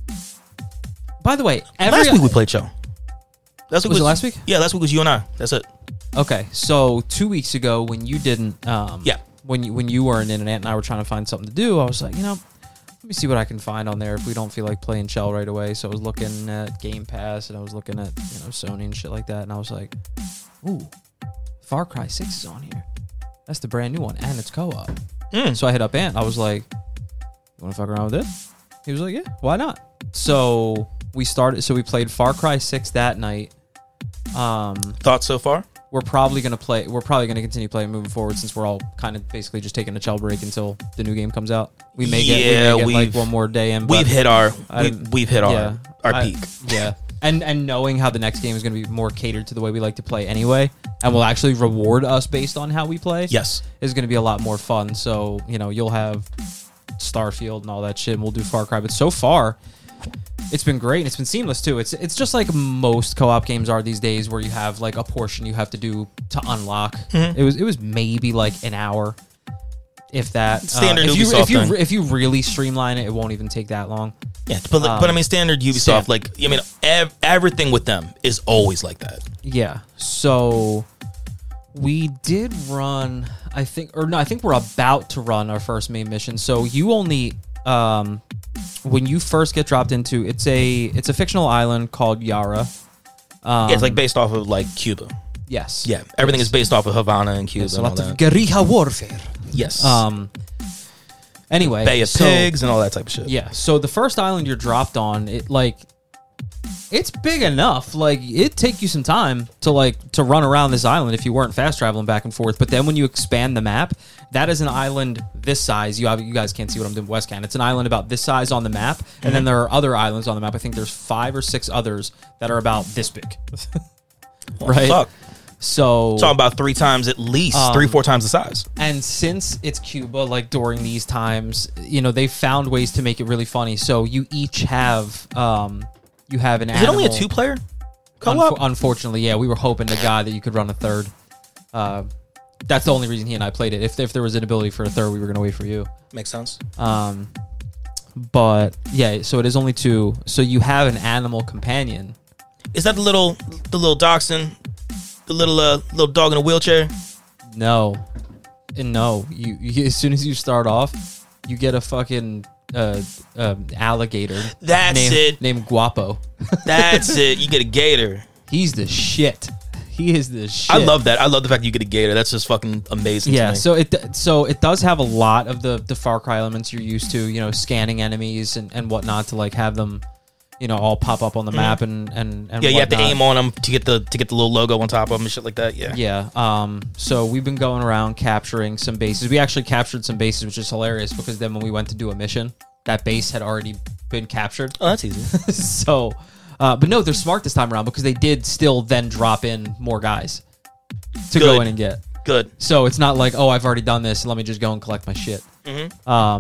by the way, every Last week we played Chell. Last week Was it last week? Yeah, last week was you and I. That's it. okay, so two weeks ago when you didn't, um, Yeah. when you when you weren't in and Ant and I were trying to find something to do, I was like, you know, let me see what I can find on there if we don't feel like playing Chell right away. So I was looking at Game Pass and I was looking at you know Sony and shit like that, and I was like, ooh, Far Cry six is on here. That's the brand new one, and it's co-op. Mm. So I hit up Ant. I was like, you want to fuck around with this? He was like, yeah, why not? So we started. So we played Far Cry six that night. Um, Thoughts so far? we're probably gonna play. We're probably gonna continue playing moving forward since we're all kind of basically just taking a chill break until the new game comes out. We may get, Yeah, we may get like we've- one more day in. But We've hit our I we, didn't- we've hit our yeah, our I- peak. Yeah, and and knowing how the next game is gonna be more catered to the way we like to play anyway, and will actually reward us based on how we play. Yes. Is gonna be a lot more fun. So you know you'll have Starfield and all that shit, and we'll do Far Cry. But so far, it's been great and it's been seamless too. It's it's just like most co-op games are these days, where you have like a portion you have to do to unlock. Mhm. It was it was maybe like an hour, if that. Standard uh, if you Ubisoft if you thing. if you really streamline it, it won't even take that long. Yeah, but like, but I Um, mean, standard Ubisoft, stand- like I mean, ev- everything with them is always like that. Yeah. So we did run, I think, or no, I think we're about to run our first main mission. So you only, um, when you first get dropped into, it's a it's a fictional island called Yara. Um, Yeah, it's like based off of like Cuba. yes, Yeah, everything Yes. is based off of Havana and Cuba It's a and all lot of that. guerrilla warfare. Yes. Um. Anyway, Bay of so- Pigs and all that type of shit. Yeah. So the first island you're dropped on, it like it's big enough. Like it'd take you some time to like to run around this island if you weren't fast traveling back and forth. But then when you expand the map, that is an island this size. You have, you guys can't see what I'm doing. West Can. It's an island about this size on the map, and Mm-hmm. then there are other islands on the map. I think there's five or six others that are about this big. Well, right. Fuck. So Talking about three times at least, Um, three four times the size. And since it's Cuba, like during these times, you know, they've found ways to make it really funny. So you each have, um, you have an Is it only a animal- two player co-op? Unfo- unfortunately, yeah, we were hoping to God that you could run a third. Uh, that's the only reason he and I played it. If if there was an ability for a third, we were gonna wait for you. Makes sense. Um, but yeah, so it is only two. So you have an animal companion. Is that the little the little dachshund, the little uh, little dog in a wheelchair? No, and no. You, you as soon as you start off, you get a fucking uh, um, alligator. That's named, it. Named Guapo. That's it. You get a gator. He's the shit. He is the shit. I love that. I love the fact you get a gator. That's just fucking amazing. Yeah, to me. so it so it does have a lot of the the Far Cry elements you're used to, you know, scanning enemies and, and whatnot to like have them, you know, all pop up on the map and and, and yeah, you have to whatnot. aim on them to get the to get the little logo on top of them and shit like that. Yeah. Yeah. Um. So we've been going around capturing some bases. We actually captured some bases, which is hilarious because then when we went to do a mission, that base had already been captured. Oh, that's easy. so, uh, but no, they're smart this time around because they did still then drop in more guys to go Good. in and get. Good. So it's not like, oh, I've already done this. Let me just go and collect my shit. Mm-hmm. Um,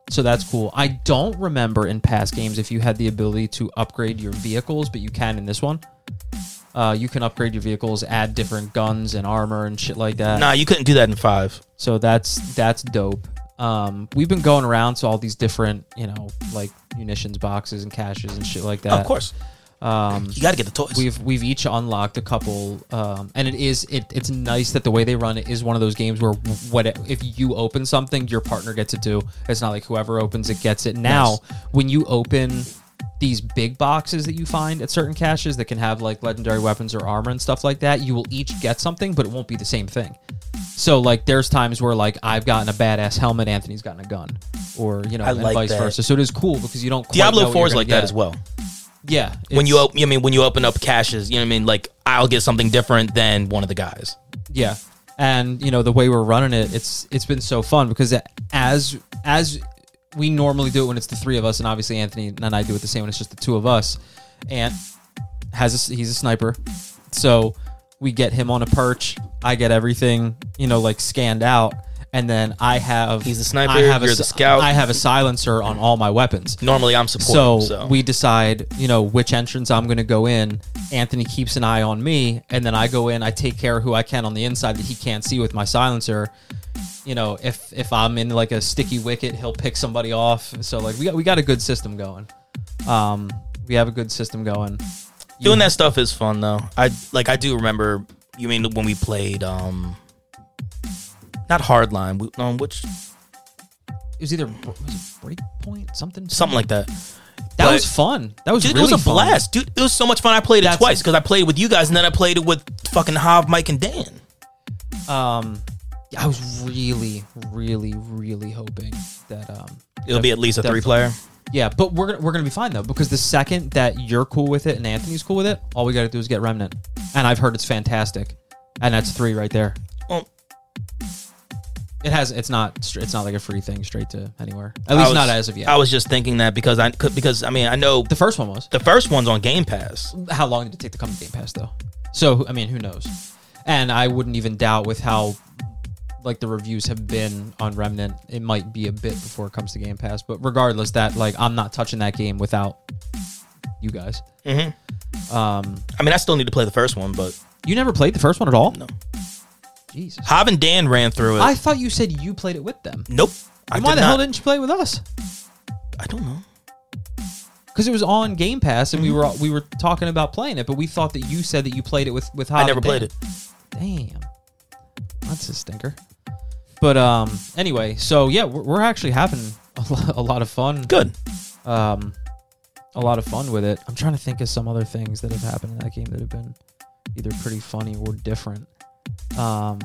So that's cool. I don't remember in past games if you had the ability to upgrade your vehicles, but you can in this one. Uh, you can upgrade your vehicles, add different guns and armor and shit like that. Nah, you couldn't do that in five. So that's that's dope. Um, we've been going around to all these different, you know, like munitions boxes and caches and shit like that. Oh, of course. Um, You got to get the toys. We've we've each unlocked a couple, um, and it is it it's nice that the way they run it is one of those games where what it, if you open something, your partner gets it too. It's not like whoever opens it gets it. Now, Nice. when you open these big boxes that you find at certain caches that can have like legendary weapons or armor and stuff like that, you will each get something, but it won't be the same thing. So like, there's times where like I've gotten a badass helmet, Anthony's gotten a gun, or you know, I and like vice that. versa. So it is cool because you don't. Quite Diablo know what four you're is gonna like that get. as well. Yeah, When you it's- op- I mean, when you open up caches, you know what I mean? Like, I'll get something different than one of the guys. Yeah, and you know the way we're running it, it's it's been so fun because as as we normally do it when it's the three of us, and obviously Anthony and I do it the same when it's just the two of us. And has a, he's a sniper, so we get him on a perch. I get everything, you know, like scanned out, and then I have He's the sniper, I have you're a, the scout. I have a silencer on all my weapons. Normally, I'm supporting. So, So, we decide, you know, which entrance I'm going to go in. Anthony keeps an eye on me, and then I go in. I take care of who I can on the inside that he can't see with my silencer. You know, if if I'm in like a sticky wicket, he'll pick somebody off. So like we got we got a good system going. Um, we have a good system going. You- doing that stuff is fun though. I like. I do remember. You mean when we played? um Not Hardline. We, um, which It was either was it Breakpoint something something like that. that but- was fun. That was Dude, really it was a fun. blast, dude. It was so much fun. I played it That's- twice because I played with you guys, and then I played it with fucking Hav, Mike, and Dan. Um, I was really, really, really hoping that um It'll be at least a Def- three player. Yeah, but we're gonna we're gonna be fine though because the second that you're cool with it and Anthony's cool with it, all we gotta do is get Remnant, and I've heard it's fantastic, and that's three right there. Well, It has it's not str- it's not like a free thing straight to anywhere. At I least was- not as of yet. I was just thinking that because I could- because I mean I know The first one was. the first one's on Game Pass. How long did it take to come to Game Pass though? So I mean, who knows? And I wouldn't even doubt with how like the reviews have been on Remnant, it might be a bit before it comes to Game Pass. But regardless, that like I'm not touching that game without you guys. Mm-hmm. Um, I mean, I still need to play the first one, but you never played the first one at all? no. Jesus. Hav and Dan ran through it. I thought you said you played it with them. nope. I And why did the not. hell didn't you play it with us? I don't know. Because it was on Game Pass, and Mm-hmm. we were we were talking about playing it, but we thought that you said that you played it with with. I never played it. Damn, that's a stinker. But um, anyway, so yeah, we're, we're actually having a lot, a lot of fun. Good. Um, a lot of fun with it. I'm trying to think of some other things that have happened in that game that have been either pretty funny or different. Um.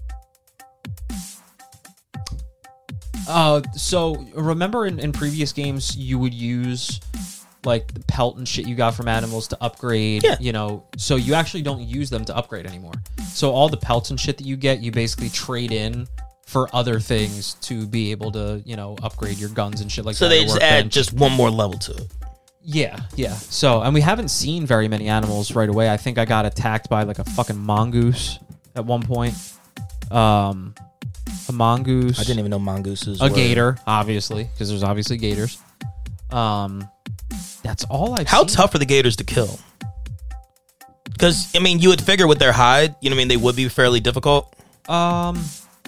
Uh, so remember in, in previous games you would use like the pelt and shit you got from animals to upgrade, Yeah. you know, so you actually don't use them to upgrade anymore. So all the pelts and shit that you get, you basically trade in for other things to be able to, you know, upgrade your guns and shit like So that. they your just add workbench. just one more level to it. Yeah, yeah. So, and we haven't seen very many animals right away. I think I got attacked by like a fucking mongoose at one point. Um, a mongoose. I didn't even know mongooses. A were- gator, obviously, because there's obviously gators. Um, that's all I've How seen. tough are the gators to kill? Because I mean, you would figure with their hide, you know, what I mean, they would be fairly difficult. Um,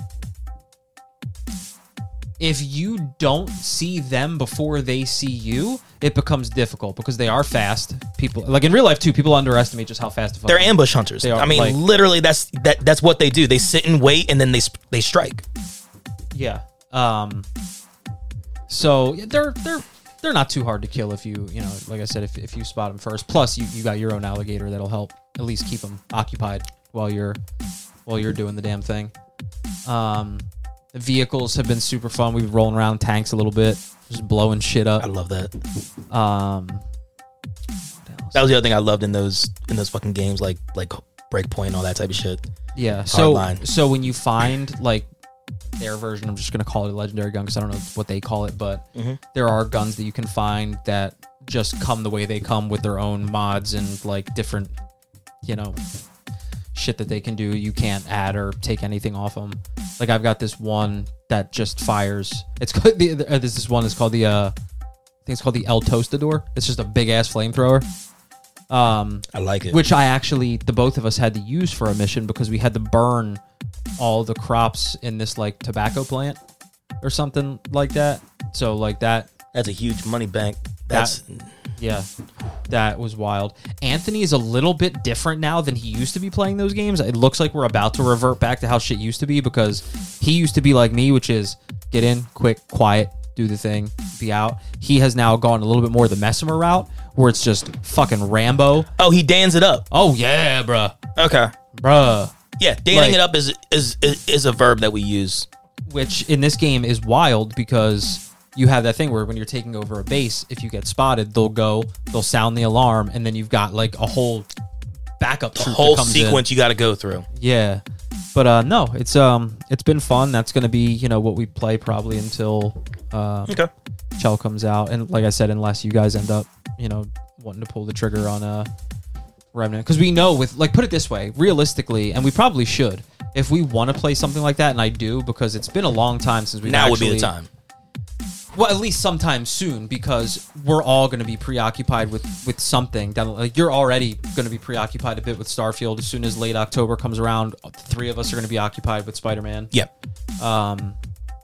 if you don't see them before they see you, it becomes difficult because they are fast. People like in real life too. People underestimate just how fast. The They're fucking- ambush hunters. They are, I mean, like- literally, that's that. That's what they do. They sit and wait, and then they sp- they strike. Yeah. Um. So yeah, they're they're they're not too hard to kill if you you know like I said if if you spot them first. Plus you, you got your own alligator that'll help at least keep them occupied while you're while you're doing the damn thing. Um. The vehicles have been super fun. We've been rolling around tanks a little bit, just blowing shit I up. love that. Um. What else? That was the other thing I loved in those in those fucking games, like like Breakpoint and all that type of shit. Yeah. So Hardline. so when you find like their version, I'm just gonna call it a legendary gun because I don't know what they call it, but Mhm. there are guns that you can find that just come the way they come with their own mods and like different, you know, shit that they can do. You can't add or take anything off them. Like I've got this one that just fires. It's called the, uh, this is one that's called the uh, I think it's called the El Tostador. It's just a big ass flamethrower. Um, I like it. Which I actually, the both of us had to use for a mission because we had to burn all the crops in this like tobacco plant or something like that. So like that. That's a huge money bank. That's that, yeah, that was wild. Anthony is a little bit different now than he used to be playing those games. It looks like we're about to revert back to how shit used to be because he used to be like me, which is get in, quick, quiet, do the thing, be out. He has now gone a little bit more the Messimer route where it's just fucking Rambo. Oh, he dans it up. Oh, yeah, bruh. Okay. Bruh. Yeah, danning Like- it up is, is is is a verb that we use. Which in this game is wild because you have that thing where when you're taking over a base, if you get spotted, they'll go, they'll sound the alarm, and then you've got like a whole backup The troop whole that comes in. sequence you got to go through. Yeah, but uh, no, it's um, it's been fun. That's gonna be you know what we play probably until uh, Okay. Chell comes out, and like I said, unless you guys end up you know wanting to pull the trigger on a Remnant, because we know with like put it this way, realistically, and we probably should, if we want to play something like that, and I do because it's been a long time since we Now actually, would be the time. Well, at least sometime soon, because we're all going to be preoccupied with, with something. Down, like you're already going to be preoccupied a bit with Starfield. As soon as late October comes around, the three of us are going to be occupied with Spider-Man. Yep. Um,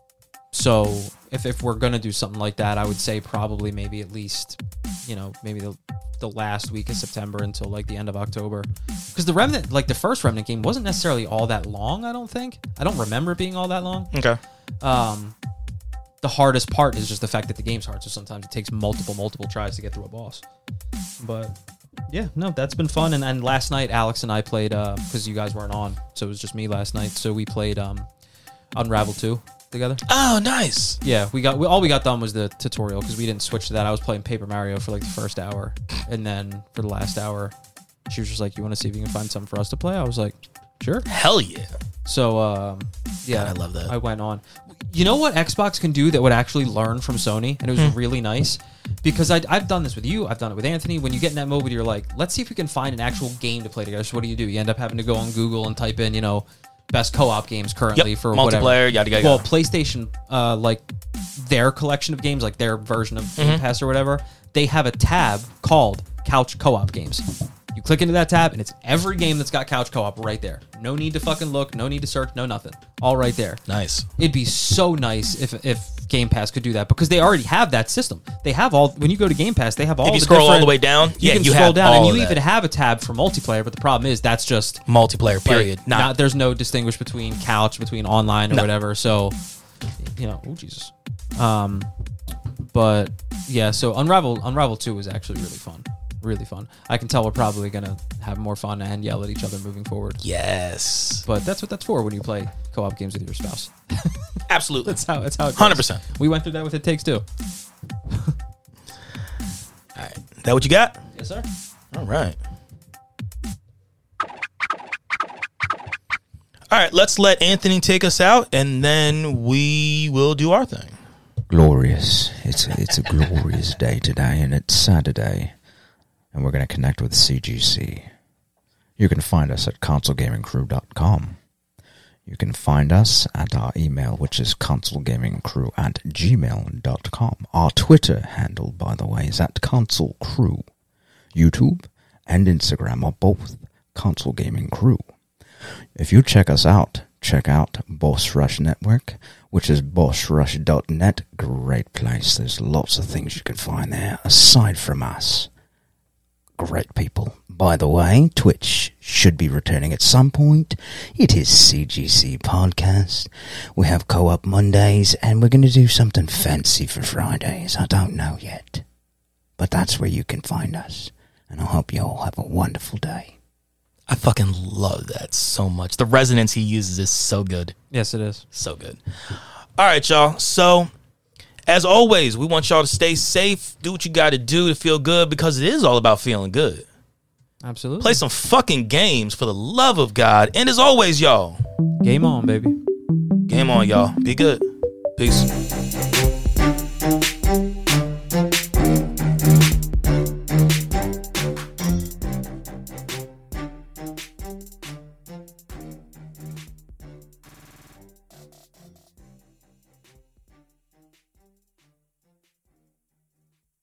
so if if we're going to do something like that, I would say probably maybe at least, you know, maybe the the last week of September until like the end of October. Because the Remnant, like the first Remnant game, wasn't necessarily all that long. I don't think. I don't remember it being all that long. Okay. Um. The hardest part is just the fact that the game's hard, so sometimes it takes multiple, multiple tries to get through a boss. But yeah, no, that's been fun. And, and last night, Alex and I played because uh, you guys weren't on, so it was just me last night. So we played um, Unravel two together. Oh, nice. Yeah, we got we, all we got done was the tutorial because we didn't switch to that. I was playing Paper Mario for like the first hour, and then for the last hour, she was just like, "You want to see if you can find something for us to play?" I was like, "Sure." Hell yeah. So um, yeah, God, I love that. I went on. You know what Xbox can do that would actually learn from Sony, and it was Hmm. really nice because I, I've done this with you, I've done it with Anthony. When you get in that mode, where you're like, let's see if we can find an actual game to play together. So what do you do? You end up having to go on Google and type in, you know, best co-op games currently Yep. for Multiplayer, whatever. yada, yada, Well, yada. PlayStation, uh, like their collection of games, like their version of Game Mm-hmm. Pass or whatever, they have a tab called Couch Co-op Games. You click into that tab, and it's every game that's got couch co-op right there. No need to fucking look, no need to search, no nothing. All right there. Nice. It'd be so nice if if Game Pass could do that because they already have that system. They have all when you go to Game Pass, they have all. If you the scroll all different- the way down, you yeah, can you scroll have down, all and you of even that. have a tab for multiplayer. But the problem is that's just Multiplayer, period. like, Nah. not there's no distinguish between couch, between online or No. whatever. So, you know, oh Jesus. Um, but yeah, so Unravel Unravel two was actually really fun. Really fun. I can tell we're probably gonna have more fun and yell at each other moving forward. Yes. But that's what that's for when you play co-op games with your spouse. Absolutely. That's how that's how it goes. one hundred percent. We went through that with It Takes Two. All right. That what you got? Yes, sir. All right. All right, let's let Anthony take us out, and then we will do our thing. Glorious. It's a, it's a glorious day today, and it's Saturday, and we're going to connect with C G C. You can find us at console gaming crew dot com. You can find us at our email, which is consolegamingcrew at gmail dot com. Our Twitter handle, by the way, is at consolecrew. YouTube and Instagram are both Console Gaming Crew. If you check us out, check out Boss Rush Network, which is boss rush dot net. Great place. There's lots of things you can find there, aside from us. Great people. By the way, Twitch should be returning at some point. It is C G C Podcast. We have Co-op Mondays, and we're going to do something fancy for Fridays. I don't know yet. But that's where you can find us. And I hope you all have a wonderful day. I fucking love that so much. The resonance he uses is so good. Yes, it is. So good. All right, y'all. So, as always, we want y'all to stay safe, do what you got to do to feel good, because it is all about feeling good. Absolutely. Play some fucking games for the love of God. And as always, y'all, Game on, baby. game on, y'all. Be good. Peace.